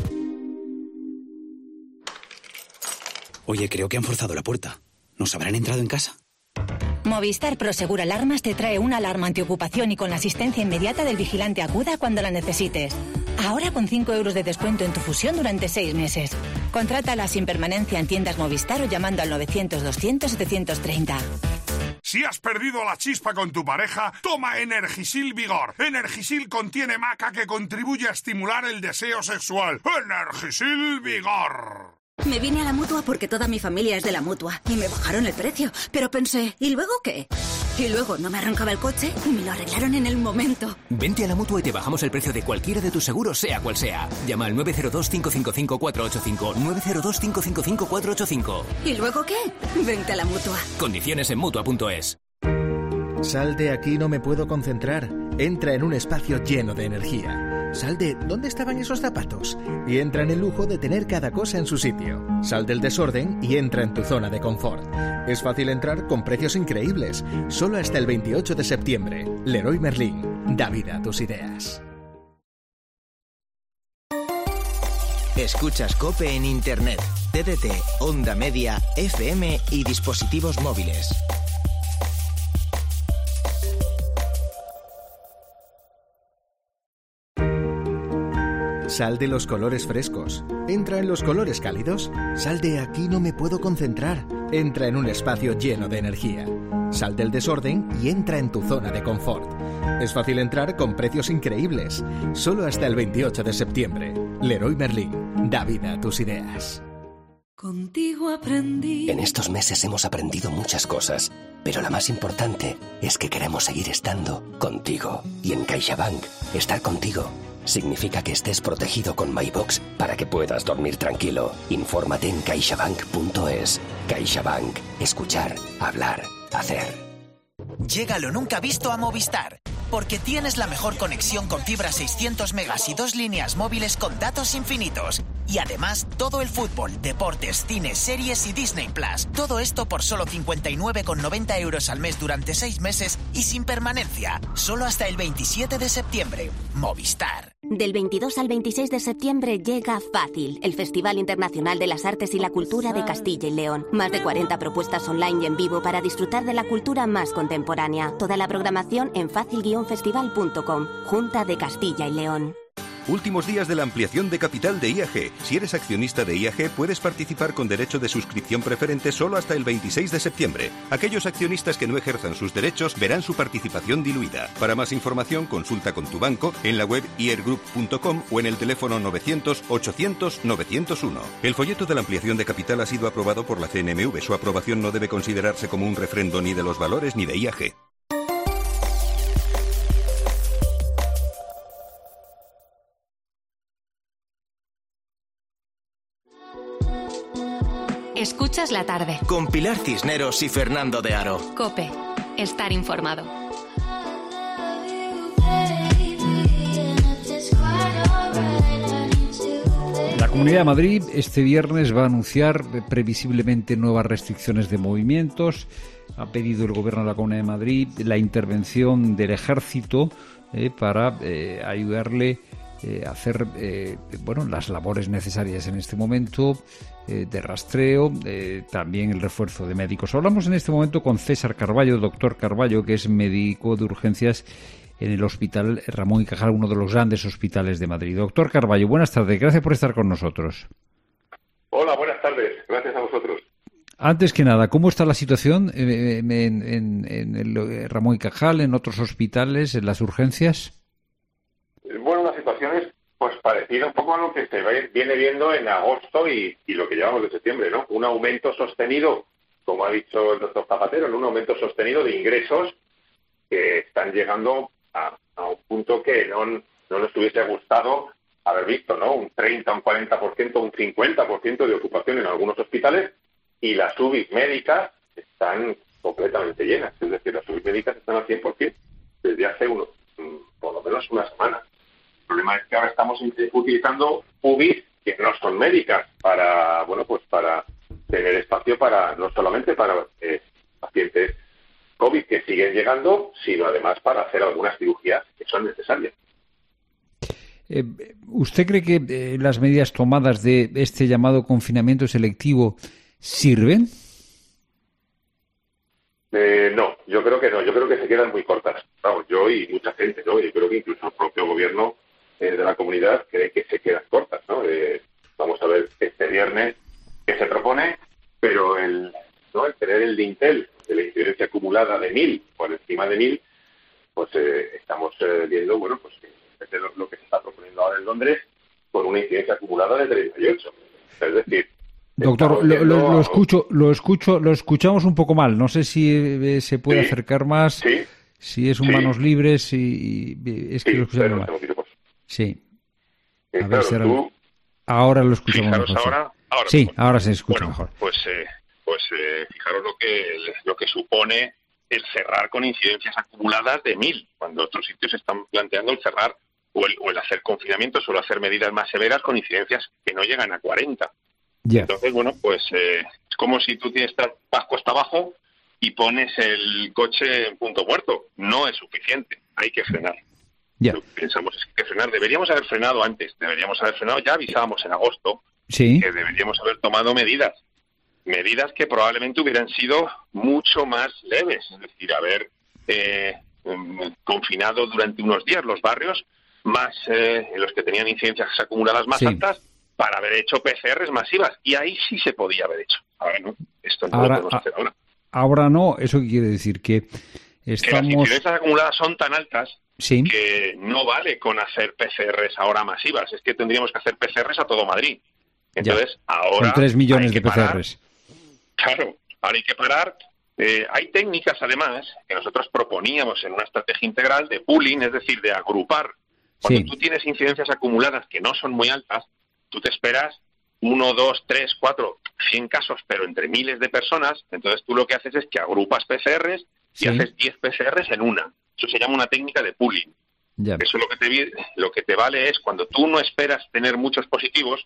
Oye, creo que han forzado la puerta. ¿Nos habrán entrado en casa? Movistar Prosegur Alarmas te trae una alarma antiocupación y con la asistencia inmediata del vigilante acuda cuando la necesites. Ahora con cinco euros de descuento en tu fusión durante seis meses. Contrátala sin permanencia en tiendas Movistar o llamando al novecientos doscientos setecientos treinta. Si has perdido la chispa con tu pareja, toma Energisil Vigor. Energisil contiene maca que contribuye a estimular el deseo sexual. Energisil Vigor. Me vine a la Mutua porque toda mi familia es de la Mutua y me bajaron el precio. Pero pensé, ¿y luego qué? Y luego no me arrancaba el coche y me lo arreglaron en el momento. Vente a la Mutua y te bajamos el precio de cualquiera de tus seguros, sea cual sea. Llama al nueve cero dos, cinco cinco cinco, cuatro ocho cinco, nueve cero dos, cinco cinco cinco, cuatro ocho cinco. ¿Y luego qué? Vente a la Mutua. Condiciones en Mutua punto es. Sal de aquí, no me puedo concentrar. Entra en un espacio lleno de energía. Sal de ¿dónde estaban esos zapatos? Y entra en el lujo de tener cada cosa en su sitio. Sal del desorden y entra en tu zona de confort. Es fácil entrar con precios increíbles. Solo hasta el veintiocho de septiembre. Leroy Merlin. Da vida a tus ideas. Escuchas COPE en Internet, T D T, Onda Media, F M y dispositivos móviles. Sal de los colores frescos. Entra en los colores cálidos. Sal de aquí, no me puedo concentrar. Entra en un espacio lleno de energía. Sal del desorden y entra en tu zona de confort. Es fácil entrar con precios increíbles. Solo hasta el veintiocho de septiembre. Leroy Merlin. Da vida a tus ideas. Contigo aprendí. En estos meses hemos aprendido muchas cosas, pero la más importante es que queremos seguir estando contigo. Y en CaixaBank, estar contigo significa que estés protegido con MyBox para que puedas dormir tranquilo. Infórmate en caixabank punto es. CaixaBank. Escuchar, hablar, hacer. Llega lo nunca visto a Movistar, porque tienes la mejor conexión con fibra seiscientos megas y dos líneas móviles con datos infinitos. Y además, todo el fútbol, deportes, cine, series y Disney Plus. Todo esto por solo cincuenta y nueve con noventa euros al mes durante seis meses y sin permanencia. Solo hasta el veintisiete de septiembre. Movistar. Del veintidós al veintiséis de septiembre llega Fácil, el Festival Internacional de las Artes y la Cultura de Castilla y León. Más de cuarenta propuestas online y en vivo para disfrutar de la cultura más contemporánea. Toda la programación en fácil guion festival punto com. Junta de Castilla y León. Últimos días de la ampliación de capital de I A G. Si eres accionista de I A G, puedes participar con derecho de suscripción preferente solo hasta el veintiséis de septiembre. Aquellos accionistas que no ejerzan sus derechos verán su participación diluida. Para más información, consulta con tu banco, en la web i e r group punto com o en el teléfono novecientos ochocientos novecientos uno. El folleto de la ampliación de capital ha sido aprobado por la C N M V. Su aprobación no debe considerarse como un refrendo ni de los valores ni de I A G. Escuchas la tarde. Con Pilar Cisneros y Fernando de Aro. COPE. Estar informado. La Comunidad de Madrid este viernes va a anunciar previsiblemente nuevas restricciones de movimientos. Ha pedido el Gobierno de la Comunidad de Madrid la intervención del Ejército eh, para eh, ayudarle eh, a hacer eh, bueno, las labores necesarias en este momento eh, de rastreo, eh, también el refuerzo de médicos. Hablamos en este momento con César Carballo, doctor Carballo, que es médico de urgencias en el Hospital Ramón y Cajal, uno de los grandes hospitales de Madrid. Doctor Carballo, buenas tardes, gracias por estar con nosotros. Hola, buenas tardes, gracias a vosotros. Antes que nada, ¿cómo está la situación en, en, en el Ramón y Cajal, en otros hospitales, en las urgencias? Bueno, la situación es pues parecida un poco a lo que se viene viendo en agosto y, y lo que llevamos de septiembre, ¿no? Un aumento sostenido, como ha dicho el doctor Zapatero, ¿no? Un aumento sostenido de ingresos que están llegando a, a un punto que no, no nos hubiese gustado haber visto, ¿no? Un treinta, un cuarenta por ciento, un cincuenta por ciento de ocupación en algunos hospitales y las U B Is médicas están completamente llenas. Es decir, las U B Is médicas están al cien por ciento desde hace unos, por lo menos una semana. El problema es que ahora estamos utilizando U B Is que no son médicas para, bueno, pues para tener espacio para, no solamente para eh, pacientes COVID que siguen llegando, sino además para hacer algunas cirugías que son necesarias. Eh, ¿Usted cree que eh, las medidas tomadas de este llamado confinamiento selectivo sirven? Eh, no, yo creo que no. Yo creo que se quedan muy cortas. Vamos, yo y mucha gente, ¿no? Yo creo que incluso el propio gobierno eh, de la comunidad cree que se quedan cortas, ¿no? Eh, vamos a ver este viernes qué se propone, pero el, ¿no? el tener el dintel de la incidencia acumulada de mil, por encima de mil, pues eh, estamos eh, viendo, bueno, pues que es lo, lo que se está proponiendo ahora en Londres, con una incidencia acumulada de treinta y ocho. Es decir, doctor, lo, lo, lo escucho, lo escucho, lo escuchamos un poco mal. No sé si eh, se puede sí, acercar más, sí, si es un sí. manos libres, si es que sí, lo escuchamos mal. Sí. A ver claro, si ahora, tú, ahora lo escuchamos mejor. Ahora, ahora, sí, pues, ahora se escucha bueno, mejor. Pues, eh, pues eh, fijaros lo que lo que supone el cerrar con incidencias acumuladas de mil, cuando otros sitios están planteando el cerrar o el, o el hacer confinamientos o el hacer medidas más severas con incidencias que no llegan a cuarenta. Yeah. Entonces, bueno, pues eh, es como si tú tienes vas cuesta abajo y pones el coche en punto muerto. No es suficiente, hay que frenar. Yeah. Lo que pensamos es que hay que frenar. Deberíamos haber frenado antes, deberíamos haber frenado, ya avisábamos en agosto sí. que deberíamos haber tomado medidas. Medidas que probablemente hubieran sido mucho más leves, es decir, haber eh, confinado durante unos días los barrios más eh, en los que tenían incidencias acumuladas más sí. altas, para haber hecho P C Rs masivas, y ahí sí se podía haber hecho. Ahora no, esto no ahora, lo podemos hacer ahora. Ahora no, ¿eso qué quiere decir? Que estamos... Que las incidencias acumuladas son tan altas sí. que no vale con hacer P C Rs ahora masivas, es que tendríamos que hacer P C Rs a todo Madrid. Entonces, ya. ahora... Son tres millones de P C Rs. Parar. Claro, ahora hay que parar. Eh, hay técnicas, además, que nosotros proponíamos en una estrategia integral de pooling, es decir, de agrupar. Cuando sí. tú tienes incidencias acumuladas que no son muy altas, tú te esperas uno, dos, tres, cuatro, cien casos, pero entre miles de personas. Entonces tú lo que haces es que agrupas P C Rs y sí. haces diez P C Rs en una. Eso se llama una técnica de pooling. Ya. Eso lo que te lo que te vale es cuando tú no esperas tener muchos positivos,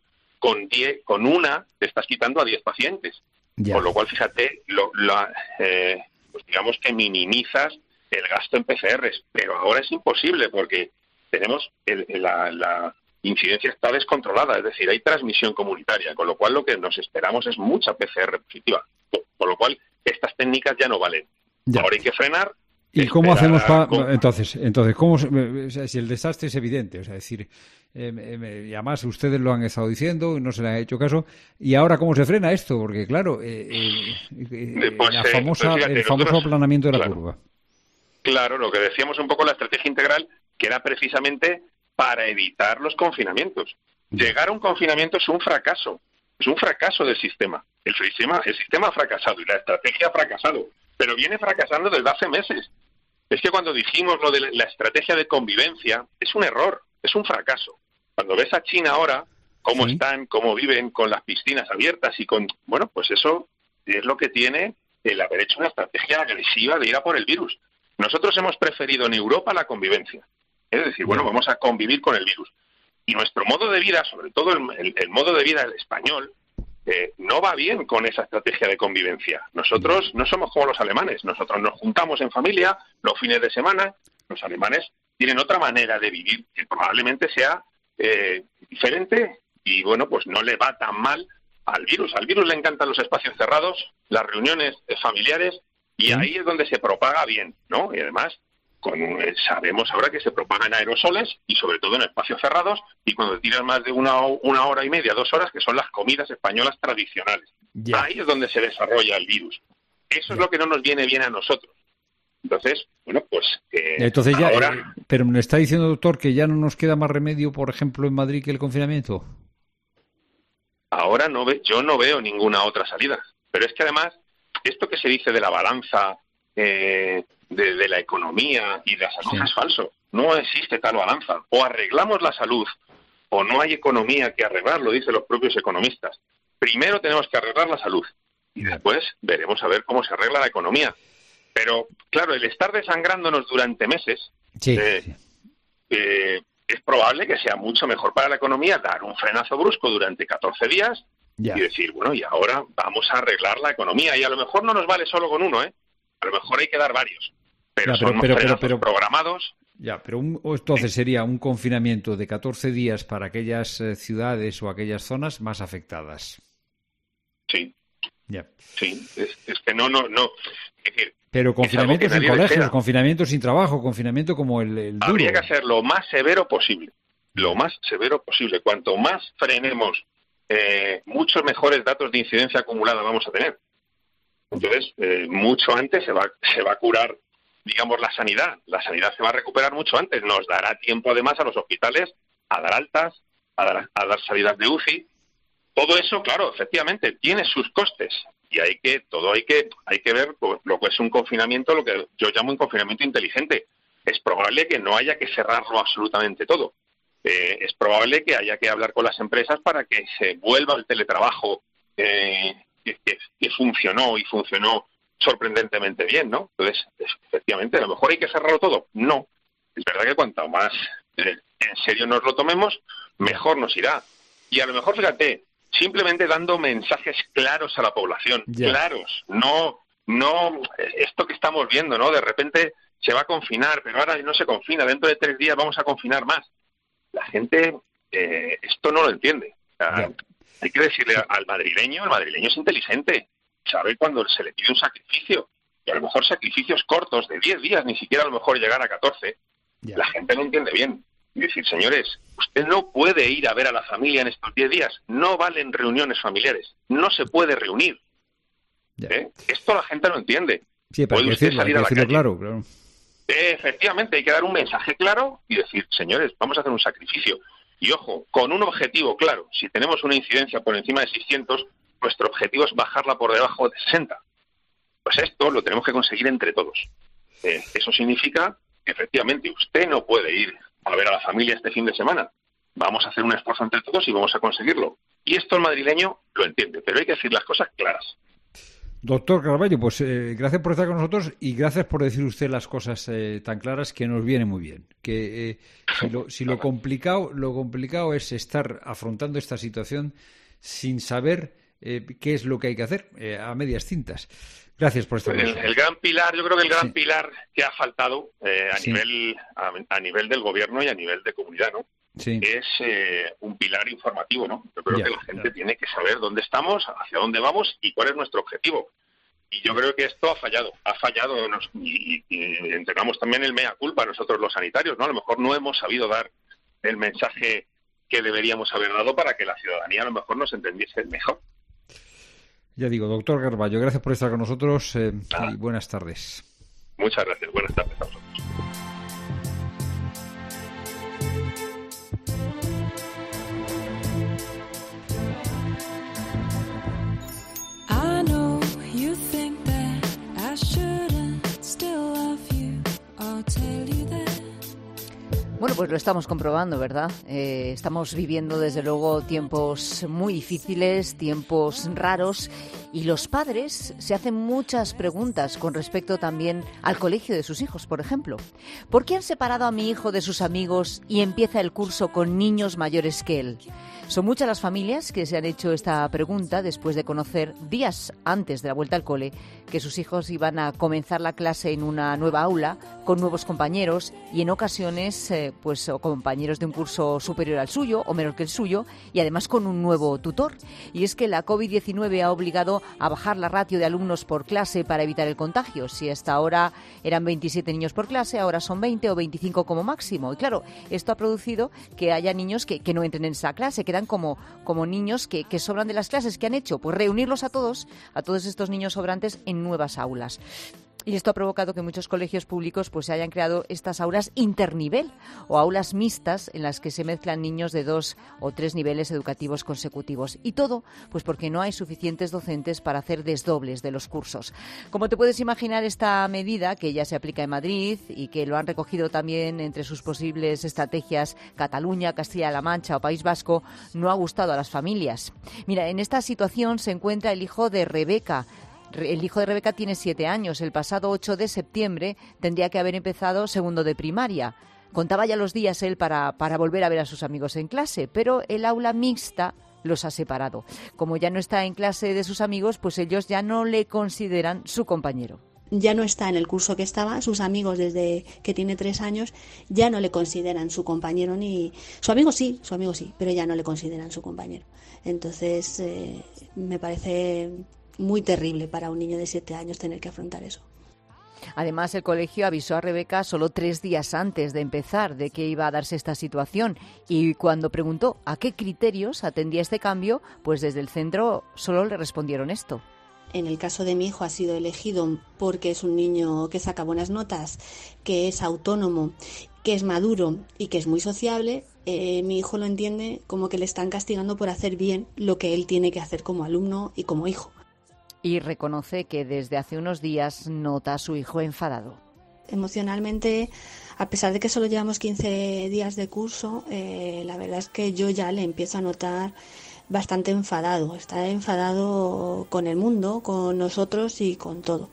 con diez, con una te estás quitando a diez pacientes. Ya. Con lo cual, fíjate, lo, lo, eh, pues digamos que minimizas el gasto en P C Rs, pero ahora es imposible porque tenemos el, la, la incidencia está descontrolada, es decir, hay transmisión comunitaria, con lo cual lo que nos esperamos es mucha P C R positiva, con lo cual estas técnicas ya no valen. Ya. Ahora hay que frenar. ¿Y cómo hacemos para con... entonces? Entonces, ¿cómo se- o sea, si el desastre es evidente, o sea, es decir, eh, eh, y además ustedes lo han estado diciendo, no se le ha hecho caso, y ahora cómo se frena esto, porque claro, eh, eh, eh, Pues, la eh, famosa, pues fíjate, el famoso nosotros- aplanamiento de la claro. curva. Claro, lo que decíamos un poco la estrategia integral, que era precisamente para evitar los confinamientos. Llegar a un confinamiento es un fracaso, es un fracaso del sistema. El sistema, el sistema ha fracasado y la estrategia ha fracasado, pero viene fracasando desde hace meses. Es que cuando dijimos lo de la estrategia de convivencia, es un error, es un fracaso. Cuando ves a China ahora, cómo Sí. están, cómo viven con las piscinas abiertas y con... Bueno, pues eso es lo que tiene el haber hecho una estrategia agresiva de ir a por el virus. Nosotros hemos preferido en Europa la convivencia. Es decir, bueno, vamos a convivir con el virus. Y nuestro modo de vida, sobre todo el, el- el modo de vida del español, eh, no va bien con esa estrategia de convivencia. Nosotros no somos como los alemanes. Nosotros nos juntamos en familia los fines de semana. Los alemanes tienen otra manera de vivir que probablemente sea eh, diferente y, bueno, pues no le va tan mal al virus. Al virus le encantan los espacios cerrados, las reuniones eh, familiares, y ahí es donde se propaga bien, ¿no? Y además, con, eh, sabemos ahora que se propaga en aerosoles y sobre todo en espacios cerrados, y cuando tiras más de una, ho- una hora y media, dos horas, que son las comidas españolas tradicionales. Ya. Ahí es donde se desarrolla el virus. Eso es lo que no nos viene bien a nosotros. Entonces, bueno, pues eh, Entonces ya, ahora... eh, pero me está diciendo, doctor, que ya no nos queda más remedio, por ejemplo, en Madrid que el confinamiento. Ahora no ve, yo no veo ninguna otra salida. Pero es que además, esto que se dice de la balanza eh, de, de la economía y de la salud Sí. es falso. No existe tal balanza. O arreglamos la salud o no hay economía que arreglar, lo dicen los propios economistas. Primero tenemos que arreglar la salud y después veremos a ver cómo se arregla la economía. Pero, claro, el estar desangrándonos durante meses Sí. eh, eh, es probable que sea mucho mejor para la economía dar un frenazo brusco durante catorce días Ya. y decir, bueno, y ahora vamos a arreglar la economía. Y a lo mejor no nos vale solo con uno, ¿eh? A lo mejor hay que dar varios. Pero Ya, pero- son pero- pero- frenazos pero- programados. Ya, pero un- o entonces sería un confinamiento de catorce días para aquellas eh, ciudades o aquellas zonas más afectadas. Sí, Ya. sí. Es, es que no, no, no. Es decir, Pero es algo confinamiento que sin nadie colegios, desea. confinamiento sin trabajo, confinamiento como el, el duro. Habría que hacer lo más severo posible, lo más severo posible. Cuanto más frenemos, eh, muchos mejores datos de incidencia acumulada vamos a tener. Entonces, eh, mucho antes se va, se va a curar, digamos, la sanidad. La sanidad se va a recuperar mucho antes. Nos dará tiempo, además, a los hospitales a dar altas, a dar, a dar salidas de U C I. Todo eso, claro, efectivamente, tiene sus costes. Y hay que, todo hay que, hay que ver pues, lo que es un confinamiento, lo que yo llamo un confinamiento inteligente. Es probable que no haya que cerrarlo absolutamente todo. Eh, es probable que haya que hablar con las empresas para que se vuelva el teletrabajo eh, que, que, que funcionó y funcionó sorprendentemente bien, ¿no? Entonces, es- efectivamente, a lo mejor hay que cerrarlo todo. No. Es verdad que cuanto más eh, en serio nos lo tomemos, mejor nos irá. Y a lo mejor, fíjate, simplemente dando mensajes claros a la población, Ya. claros, no, no eh, esto que estamos viendo, ¿no? De repente se va a confinar, pero ahora no se confina, dentro de tres días vamos a confinar más. La gente eh, esto no lo entiende. O sea, hay que decirle a- al madrileño, el madrileño es inteligente, sabe cuando se le pide un sacrificio, y a lo mejor sacrificios cortos de diez días, ni siquiera a lo mejor llegar a catorce, la gente no entiende bien. Y decir, señores, usted no puede ir a ver a la familia en estos diez días, no valen reuniones familiares, no se puede reunir. ¿Eh? Esto la gente no entiende. Sí, pero hay Puede que usted decirlo, hay salir que a la decirlo calle. claro, claro. Eh, efectivamente, hay que dar un mensaje claro y decir, señores, vamos a hacer un sacrificio. Y ojo, con un objetivo claro. Si tenemos una incidencia por encima de seiscientos, nuestro objetivo es bajarla por debajo de sesenta. Pues esto lo tenemos que conseguir entre todos. Eh, eso significa que efectivamente usted no puede ir a ver a la familia este fin de semana. Vamos a hacer un esfuerzo entre todos y vamos a conseguirlo. Y esto el madrileño lo entiende, pero hay que decir las cosas claras. Doctor Carballo, pues eh, gracias por estar con nosotros y gracias por decir usted las cosas eh, tan claras, que nos viene muy bien. Que eh, si, lo, si lo complicado, lo complicado es estar afrontando esta situación sin saber eh, qué es lo que hay que hacer, eh, a medias tintas. Gracias por estar con el, nosotros. el gran pilar, yo creo que el gran Sí. pilar que ha faltado eh, a Sí. nivel a, a nivel del gobierno y a nivel de comunidad, ¿no? Sí. Es eh, un pilar informativo, ¿no? Yo creo Ya, que la gente tiene que saber dónde estamos, hacia dónde vamos y cuál es nuestro objetivo. Y yo creo que esto ha fallado, ha fallado nos, y, y, y entregamos también el mea culpa nosotros los sanitarios, ¿no? A lo mejor no hemos sabido dar el mensaje que deberíamos haber dado para que la ciudadanía a lo mejor nos entendiese mejor. Ya digo, doctor Carballo, gracias por estar con nosotros eh, y buenas tardes. Muchas gracias, buenas tardes a vosotros. I know you think that I shouldn't still love you or tell you that. Bueno, pues lo estamos comprobando, ¿verdad? Eh, estamos viviendo, desde luego, tiempos muy difíciles, tiempos raros, y los padres se hacen muchas preguntas con respecto también al colegio de sus hijos, por ejemplo. ¿Por qué han separado a mi hijo de sus amigos y empieza el curso con niños mayores que él? Son muchas las familias que se han hecho esta pregunta después de conocer, días antes de la vuelta al cole, que sus hijos iban a comenzar la clase en una nueva aula, con nuevos compañeros y en ocasiones eh, pues o compañeros de un curso superior al suyo o menor que el suyo, y además con un nuevo tutor. Y es que la covid diecinueve ha obligado a bajar la ratio de alumnos por clase para evitar el contagio. Si hasta ahora eran veintisiete niños por clase, ahora son veinte o veinticinco como máximo. Y claro, esto ha producido que haya niños que, que no entren en esa clase, quedan como, como niños que, que sobran de las clases. ¿Qué han hecho? Pues reunirlos a todos, a todos estos niños sobrantes en nuevas aulas. Y esto ha provocado que muchos colegios públicos pues se hayan creado estas aulas internivel o aulas mixtas en las que se mezclan niños de dos o tres niveles educativos consecutivos. Y todo pues porque no hay suficientes docentes para hacer desdobles de los cursos. Como te puedes imaginar, esta medida, que ya se aplica en Madrid y que lo han recogido también entre sus posibles estrategias Cataluña, Castilla-La Mancha o País Vasco, no ha gustado a las familias. Mira, en esta situación se encuentra el hijo de Rebeca. El hijo de Rebeca tiene siete años. El pasado ocho de septiembre tendría que haber empezado segundo de primaria. Contaba ya los días él para, para volver a ver a sus amigos en clase, pero el aula mixta los ha separado. Como ya no está en clase de sus amigos, pues ellos ya no le consideran su compañero. Ya no está en el curso que estaba, sus amigos desde que tiene tres años ya no le consideran su compañero, ni su amigo sí, su amigo sí, pero ya no le consideran su compañero. Entonces eh, me parece muy terrible para un niño de siete años tener que afrontar eso. Además, el colegio avisó a Rebeca solo tres días antes de empezar de que iba a darse esta situación, y cuando preguntó a qué criterios atendía este cambio, pues desde el centro solo le respondieron esto. En el caso de mi hijo ha sido elegido porque es un niño que saca buenas notas, que es autónomo, que es maduro y que es muy sociable. Eh, mi hijo lo entiende como que le están castigando por hacer bien lo que él tiene que hacer como alumno y como hijo. Y reconoce que desde hace unos días nota a su hijo enfadado. Emocionalmente, a pesar de que solo llevamos quince días de curso, eh, la verdad es que yo ya le empiezo a notar bastante enfadado. Está enfadado con el mundo, con nosotros y con todo.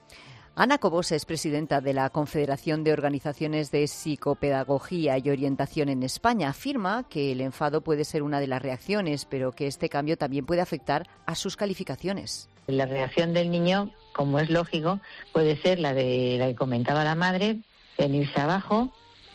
Ana Cobos es presidenta de la Confederación de Organizaciones de Psicopedagogía y Orientación en España. Afirma que el enfado puede ser una de las reacciones, pero que este cambio también puede afectar a sus calificaciones. La reacción del niño, como es lógico, puede ser la de la que comentaba la madre, venirse abajo,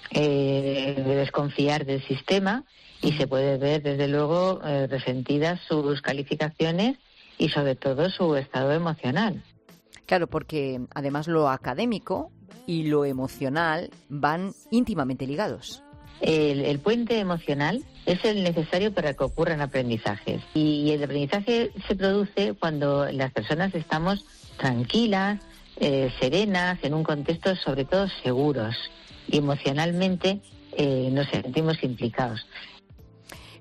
eh, de desconfiar del sistema, y se puede ver, desde luego, eh, resentidas sus calificaciones y, sobre todo, su estado emocional. Claro, porque además lo académico y lo emocional van íntimamente ligados. El, el puente emocional es el necesario para que ocurran aprendizajes. Y el aprendizaje se produce cuando las personas estamos tranquilas, eh, serenas, en un contexto sobre todo seguros. Y emocionalmente eh, nos sentimos implicados.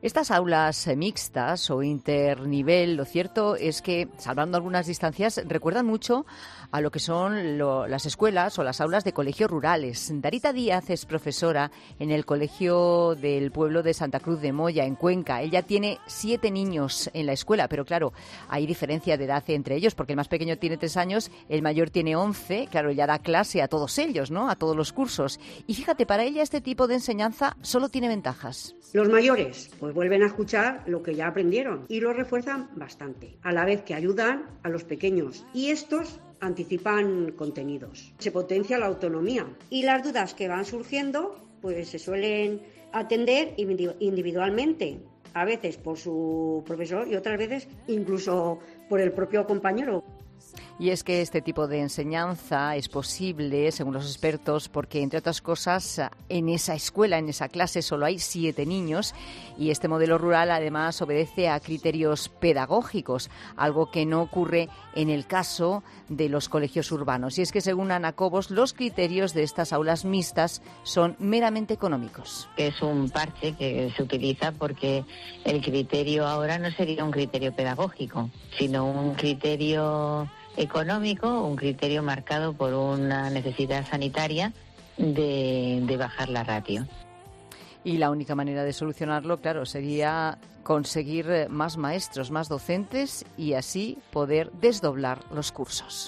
Estas aulas eh, mixtas o internivel, lo cierto es que, salvando algunas distancias, recuerdan mucho a lo que son lo, las escuelas o las aulas de colegios rurales. Darita Díaz es profesora en el colegio del pueblo de Santa Cruz de Moya, en Cuenca. Ella tiene siete niños en la escuela, pero claro, hay diferencia de edad entre ellos, porque el más pequeño tiene tres años, el mayor tiene once, claro, ella da clase a todos ellos, ¿no?, a todos los cursos. Y fíjate, para ella este tipo de enseñanza solo tiene ventajas. Los mayores, pues vuelven a escuchar lo que ya aprendieron y lo refuerzan bastante, a la vez que ayudan a los pequeños. Y estos anticipan contenidos. Se potencia la autonomía y las dudas que van surgiendo pues se suelen atender individualmente, a veces por su profesor y otras veces incluso por el propio compañero. Y es que este tipo de enseñanza es posible, según los expertos, porque, entre otras cosas, en esa escuela, en esa clase, solo hay siete niños y este modelo rural, además, obedece a criterios pedagógicos, algo que no ocurre en el caso de los colegios urbanos. Y es que, según Ana Cobos, los criterios de estas aulas mixtas son meramente económicos. Es un parche que se utiliza porque el criterio ahora no sería un criterio pedagógico, sino un criterio económico, un criterio marcado por una necesidad sanitaria de, de bajar la ratio. Y la única manera de solucionarlo, claro, sería conseguir más maestros, más docentes y así poder desdoblar los cursos.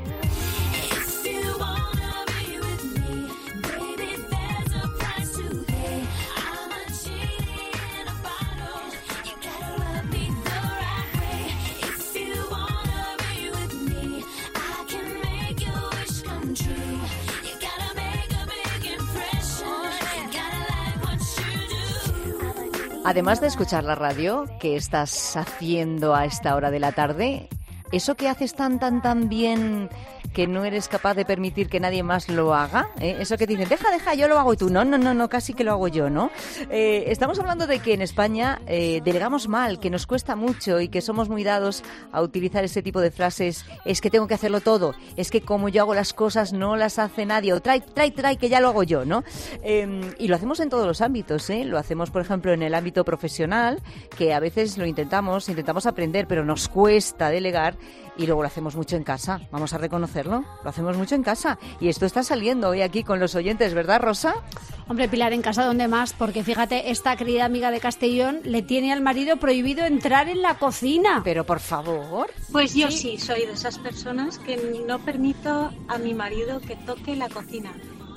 Además de escuchar la radio, ¿qué estás haciendo a esta hora de la tarde? ¿Eso que haces tan, tan, tan bien que no eres capaz de permitir que nadie más lo haga? ¿Eh? Eso que te dicen, deja, deja, yo lo hago y tú, no, no, no, no, casi que lo hago yo, ¿no? Eh, estamos hablando de que en España eh, delegamos mal, que nos cuesta mucho y que somos muy dados a utilizar ese tipo de frases, es que tengo que hacerlo todo, es que como yo hago las cosas no las hace nadie, o trae, trae, trae, que ya lo hago yo, ¿no? Eh, y lo hacemos en todos los ámbitos, ¿eh? Lo hacemos, por ejemplo, en el ámbito profesional, que a veces lo intentamos, intentamos aprender, pero nos cuesta delegar. Y luego lo hacemos mucho en casa, vamos a reconocerlo, lo hacemos mucho en casa. Y esto está saliendo hoy aquí con los oyentes, ¿verdad, Rosa? Hombre, Pilar, en casa, ¿dónde más? Porque fíjate, esta querida amiga de Castellón le tiene al marido prohibido entrar en la cocina. Pero, por favor. Pues yo sí, sí soy de esas personas que no permito a mi marido que toque la cocina.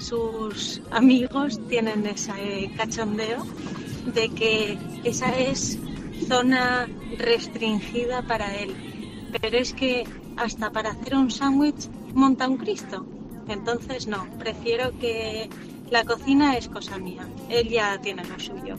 Sus amigos tienen ese cachondeo de que esa es zona restringida para él. Pero es que hasta para hacer un sándwich monta un Cristo. Entonces no, prefiero que la cocina es cosa mía. Él ya tiene lo suyo.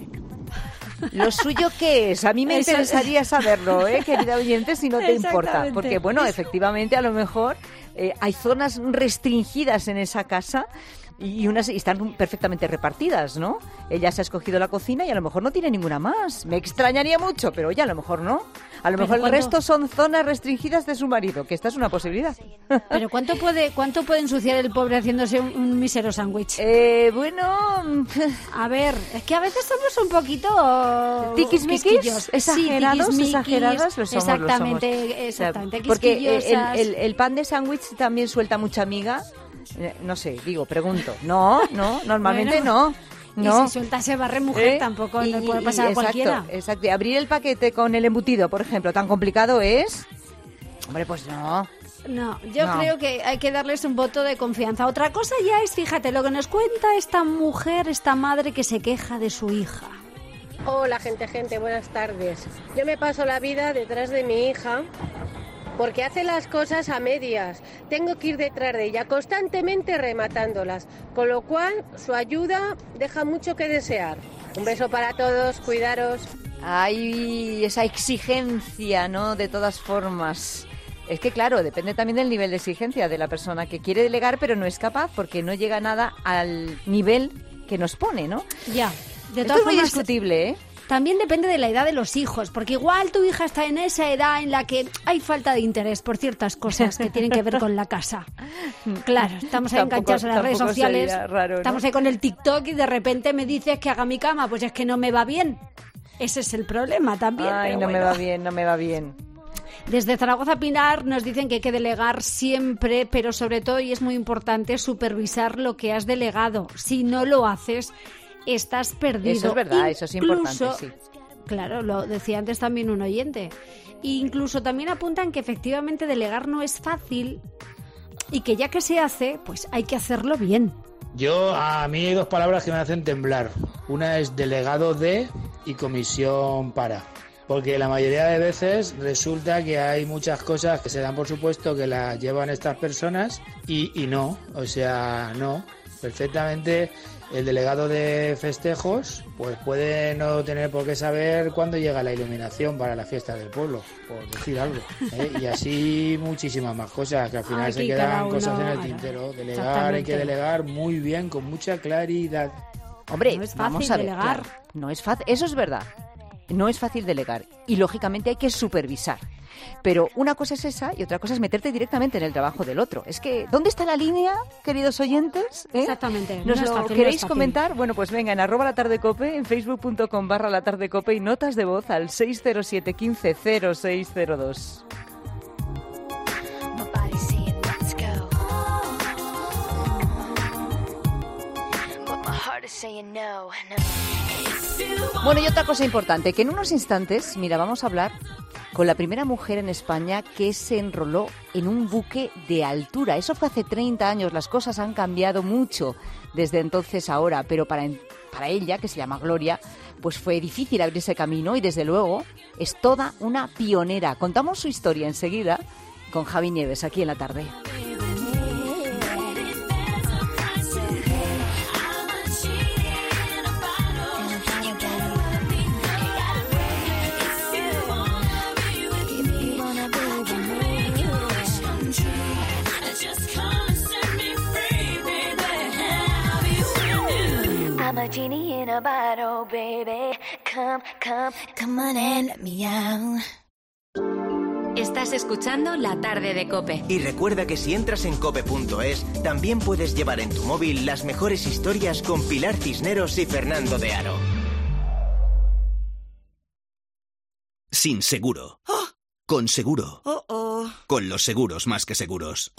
¿Lo suyo qué es? A mí me Eso interesaría es. saberlo, ¿eh, querida oyente, si no te importa. Exactamente. Porque, bueno, efectivamente, a lo mejor eh, hay zonas restringidas en esa casa y unas y están perfectamente repartidas, ¿no? Ella se ha escogido la cocina y a lo mejor no tiene ninguna más. Me extrañaría mucho, pero oye, a lo mejor no. A lo Pero mejor el ¿cuándo? resto son zonas restringidas de su marido, que esta es una posibilidad. Pero ¿cuánto puede cuánto puede ensuciar el pobre haciéndose un, un mísero sándwich? Eh, bueno... A ver, es que a veces somos un poquito... ¿Tiquismiquis? quisquillos. ¿Exagerados? Sí, tiquismiquis, ¿Exageradas? Lo somos, exactamente, lo somos. exactamente, O sea, porque quisquillosas. el, el, el pan de sándwich también suelta mucha miga. Eh, No sé, digo, pregunto. No, no, normalmente Bueno, no. No. Y si suelta se barre mujer, ¿Eh? tampoco Y- le puede y- pasar a exacto, cualquiera. Exacto, y abrir el paquete con el embutido, por ejemplo, ¿tan complicado es? Hombre, pues no. No, yo No. creo que hay que darles un voto de confianza. Otra cosa ya es, fíjate, lo que nos cuenta esta mujer, esta madre que se queja de su hija. Hola, gente, gente, buenas tardes. Yo me paso la vida detrás de mi hija porque hace las cosas a medias. Tengo que ir detrás de ella constantemente rematándolas, con lo cual su ayuda deja mucho que desear. Un beso para todos, cuidaros. Hay esa exigencia, ¿no? De todas formas. Es que, claro, depende también del nivel de exigencia de la persona que quiere delegar, pero no es capaz porque no llega nada al nivel que nos pone, ¿no? Ya, de Esto todas es muy formas, discutible, ¿eh? también depende de la edad de los hijos, porque igual tu hija está en esa edad en la que hay falta de interés por ciertas cosas que tienen que ver con la casa. Claro, estamos ahí Tampoco- enganchados en las redes tampoco sociales, sería raro, ¿no? estamos ahí con el TikTok y de repente me dices que haga mi cama, pues es que no me va bien. Ese es el problema también. Ay, pero no bueno. me va bien, no me va bien. Desde Zaragoza Pinar nos dicen que hay que delegar siempre, pero sobre todo, y es muy importante, supervisar lo que has delegado. Si no lo haces, estás perdido. Eso es verdad, eso es importante, Incluso, sí. Claro, lo decía antes también un oyente. Incluso también apuntan que efectivamente delegar no es fácil y que ya que se hace, pues hay que hacerlo bien. Yo, a mí hay dos palabras que me hacen temblar. Una es delegado de y comisión para. Porque la mayoría de veces resulta que hay muchas cosas que se dan por supuesto que las llevan estas personas y, y no, o sea, no. Perfectamente el delegado de festejos pues puede no tener por qué saber cuándo llega la iluminación para la fiesta del pueblo, por decir algo. ¿eh? Y así muchísimas más cosas que al final Aquí se cada quedan uno, cosas en el claro. tintero. Delegar, hay Exactamente. que delegar muy bien, con mucha claridad. Hombre, No es vamos fácil a ver, delegar. claro, no es fácil, eso es verdad. No es fácil delegar y lógicamente hay que supervisar. Pero una cosa es esa y otra cosa es meterte directamente en el trabajo del otro. Es que, ¿dónde está la línea, queridos oyentes? ¿Eh? Exactamente. ¿Nos no es lo fácil, no queréis es fácil. comentar? Bueno, pues venga, en arroba la tarde cope, en facebook punto com barra la tarde cope y notas de voz al seis cero siete uno cinco cero seis cero dos. Bueno, y otra cosa importante, que en unos instantes, mira, vamos a hablar con la primera mujer en España que se enroló en un buque de altura. Eso fue hace treinta años, las cosas han cambiado mucho desde entonces a ahora, pero para, para ella, que se llama Gloria, pues fue difícil abrir ese camino y desde luego es toda una pionera. Contamos su historia enseguida con Javi Nieves aquí en la tarde. I'm a genie in a bottle, baby. Come, come, come on and let me out. Estás escuchando La Tarde de COPE. Y recuerda que si entras en cope punto es, también puedes llevar en tu móvil las mejores historias con Pilar Cisneros y Fernando de Aro. Sin seguro. Con seguro. Con los seguros más que seguros.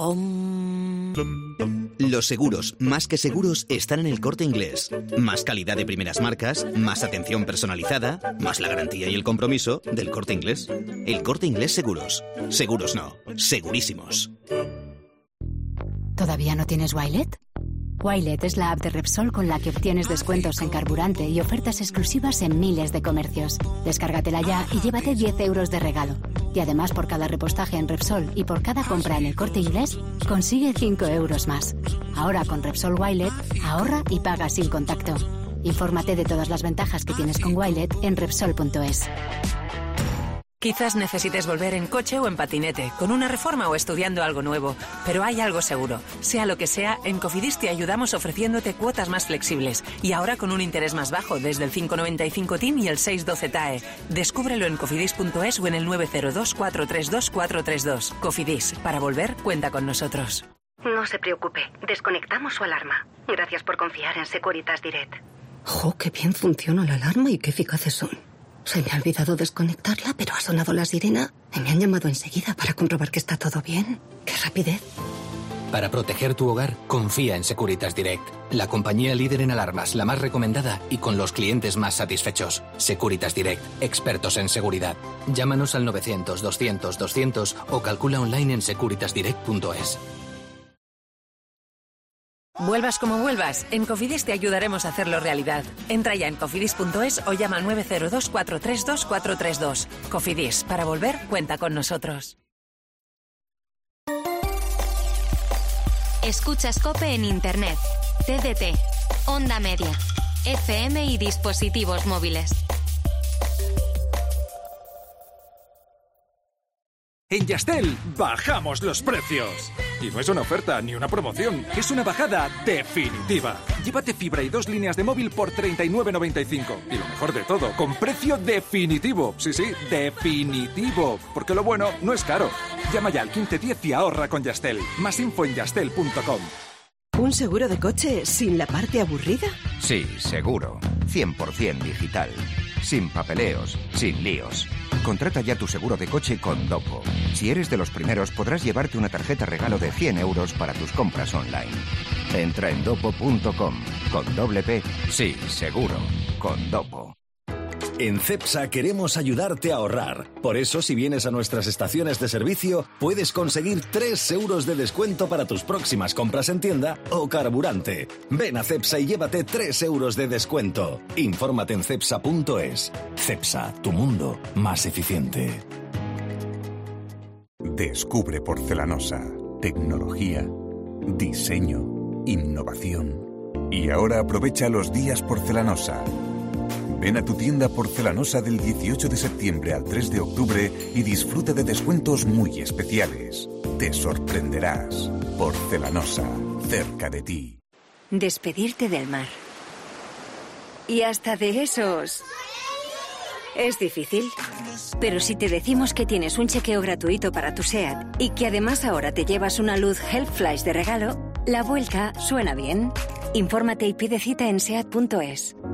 Los seguros más que seguros están en El Corte Inglés. Más calidad de primeras marcas, más atención personalizada, más la garantía y el compromiso del Corte Inglés. El Corte Inglés Seguros. Seguros no, segurísimos. ¿Todavía no tienes Wilet? Wilet es la app de Repsol con la que obtienes descuentos en carburante y ofertas exclusivas en miles de comercios. Descárgatela ya y llévate diez euros de regalo. Y además, por cada repostaje en Repsol y por cada compra en El Corte Inglés, consigue cinco euros más. Ahora con Repsol Wilet, ahorra y paga sin contacto. Infórmate de todas las ventajas que tienes con Wilet en Repsol punto es. Quizás necesites volver en coche o en patinete, con una reforma o estudiando algo nuevo, pero hay algo seguro. Sea lo que sea, en Cofidis te ayudamos ofreciéndote cuotas más flexibles y ahora con un interés más bajo desde el cinco coma noventa y cinco T I M y el seis coma doce T A E. Descúbrelo en cofidis punto es o en el nueve cero dos, cuatro tres dos, cuatro tres dos. Cofidis, para volver, cuenta con nosotros. No se preocupe, desconectamos su alarma. Gracias por confiar en Securitas Direct. ¡Jo, qué bien funciona la alarma y qué eficaces son! Se me ha olvidado desconectarla, pero ha sonado la sirena y me han llamado enseguida para comprobar que está todo bien. ¡Qué rapidez! Para proteger tu hogar, confía en Securitas Direct, la compañía líder en alarmas, la más recomendada y con los clientes más satisfechos. Securitas Direct, expertos en seguridad. Llámanos al novecientos, doscientos, doscientos o calcula online en securitas direct punto es. Vuelvas como vuelvas, en Cofidis te ayudaremos a hacerlo realidad. Entra ya en cofidis punto es o llama al nueve cero dos, cuatro tres dos, cuatro tres dos. Cofidis, para volver, cuenta con nosotros. Escuchas COPE en Internet, T D T, Onda Media, F M y dispositivos móviles. En Yastel bajamos los precios. Y no es una oferta ni una promoción, es una bajada definitiva. Llévate fibra y dos líneas de móvil por treinta y nueve noventa y cinco. Y lo mejor de todo, con precio definitivo. Sí, sí, definitivo. Porque lo bueno no es caro. Llama ya al quince diez y ahorra con Yastel. Más info en yastel punto com. ¿Un seguro de coche sin la parte aburrida? Sí, seguro. cien por ciento digital. sin papeleos, sin líos. Contrata ya tu seguro de coche con Dopo. Si eres de los primeros, podrás llevarte una tarjeta regalo de cien euros para tus compras online. Entra en dopo punto com. Con doble P, sí, seguro. Con Dopo. En Cepsa queremos ayudarte a ahorrar. Por eso, si vienes a nuestras estaciones de servicio, puedes conseguir tres euros de descuento para tus próximas compras en tienda o carburante. Ven a Cepsa y llévate tres euros de descuento. Infórmate en cepsa punto es. Cepsa, tu mundo más eficiente. Descubre Porcelanosa. Tecnología, diseño, innovación. Y ahora aprovecha los días Porcelanosa. Ven a tu tienda Porcelanosa del dieciocho de septiembre al tres de octubre y disfruta de descuentos muy especiales. Te sorprenderás. Porcelanosa, cerca de ti. Despedirte del mar. Y hasta de esos... Es difícil. Pero si te decimos que tienes un chequeo gratuito para tu SEAT y que además ahora te llevas una luz Help Flash de regalo, la vuelta suena bien. Infórmate y pide cita en seat punto es.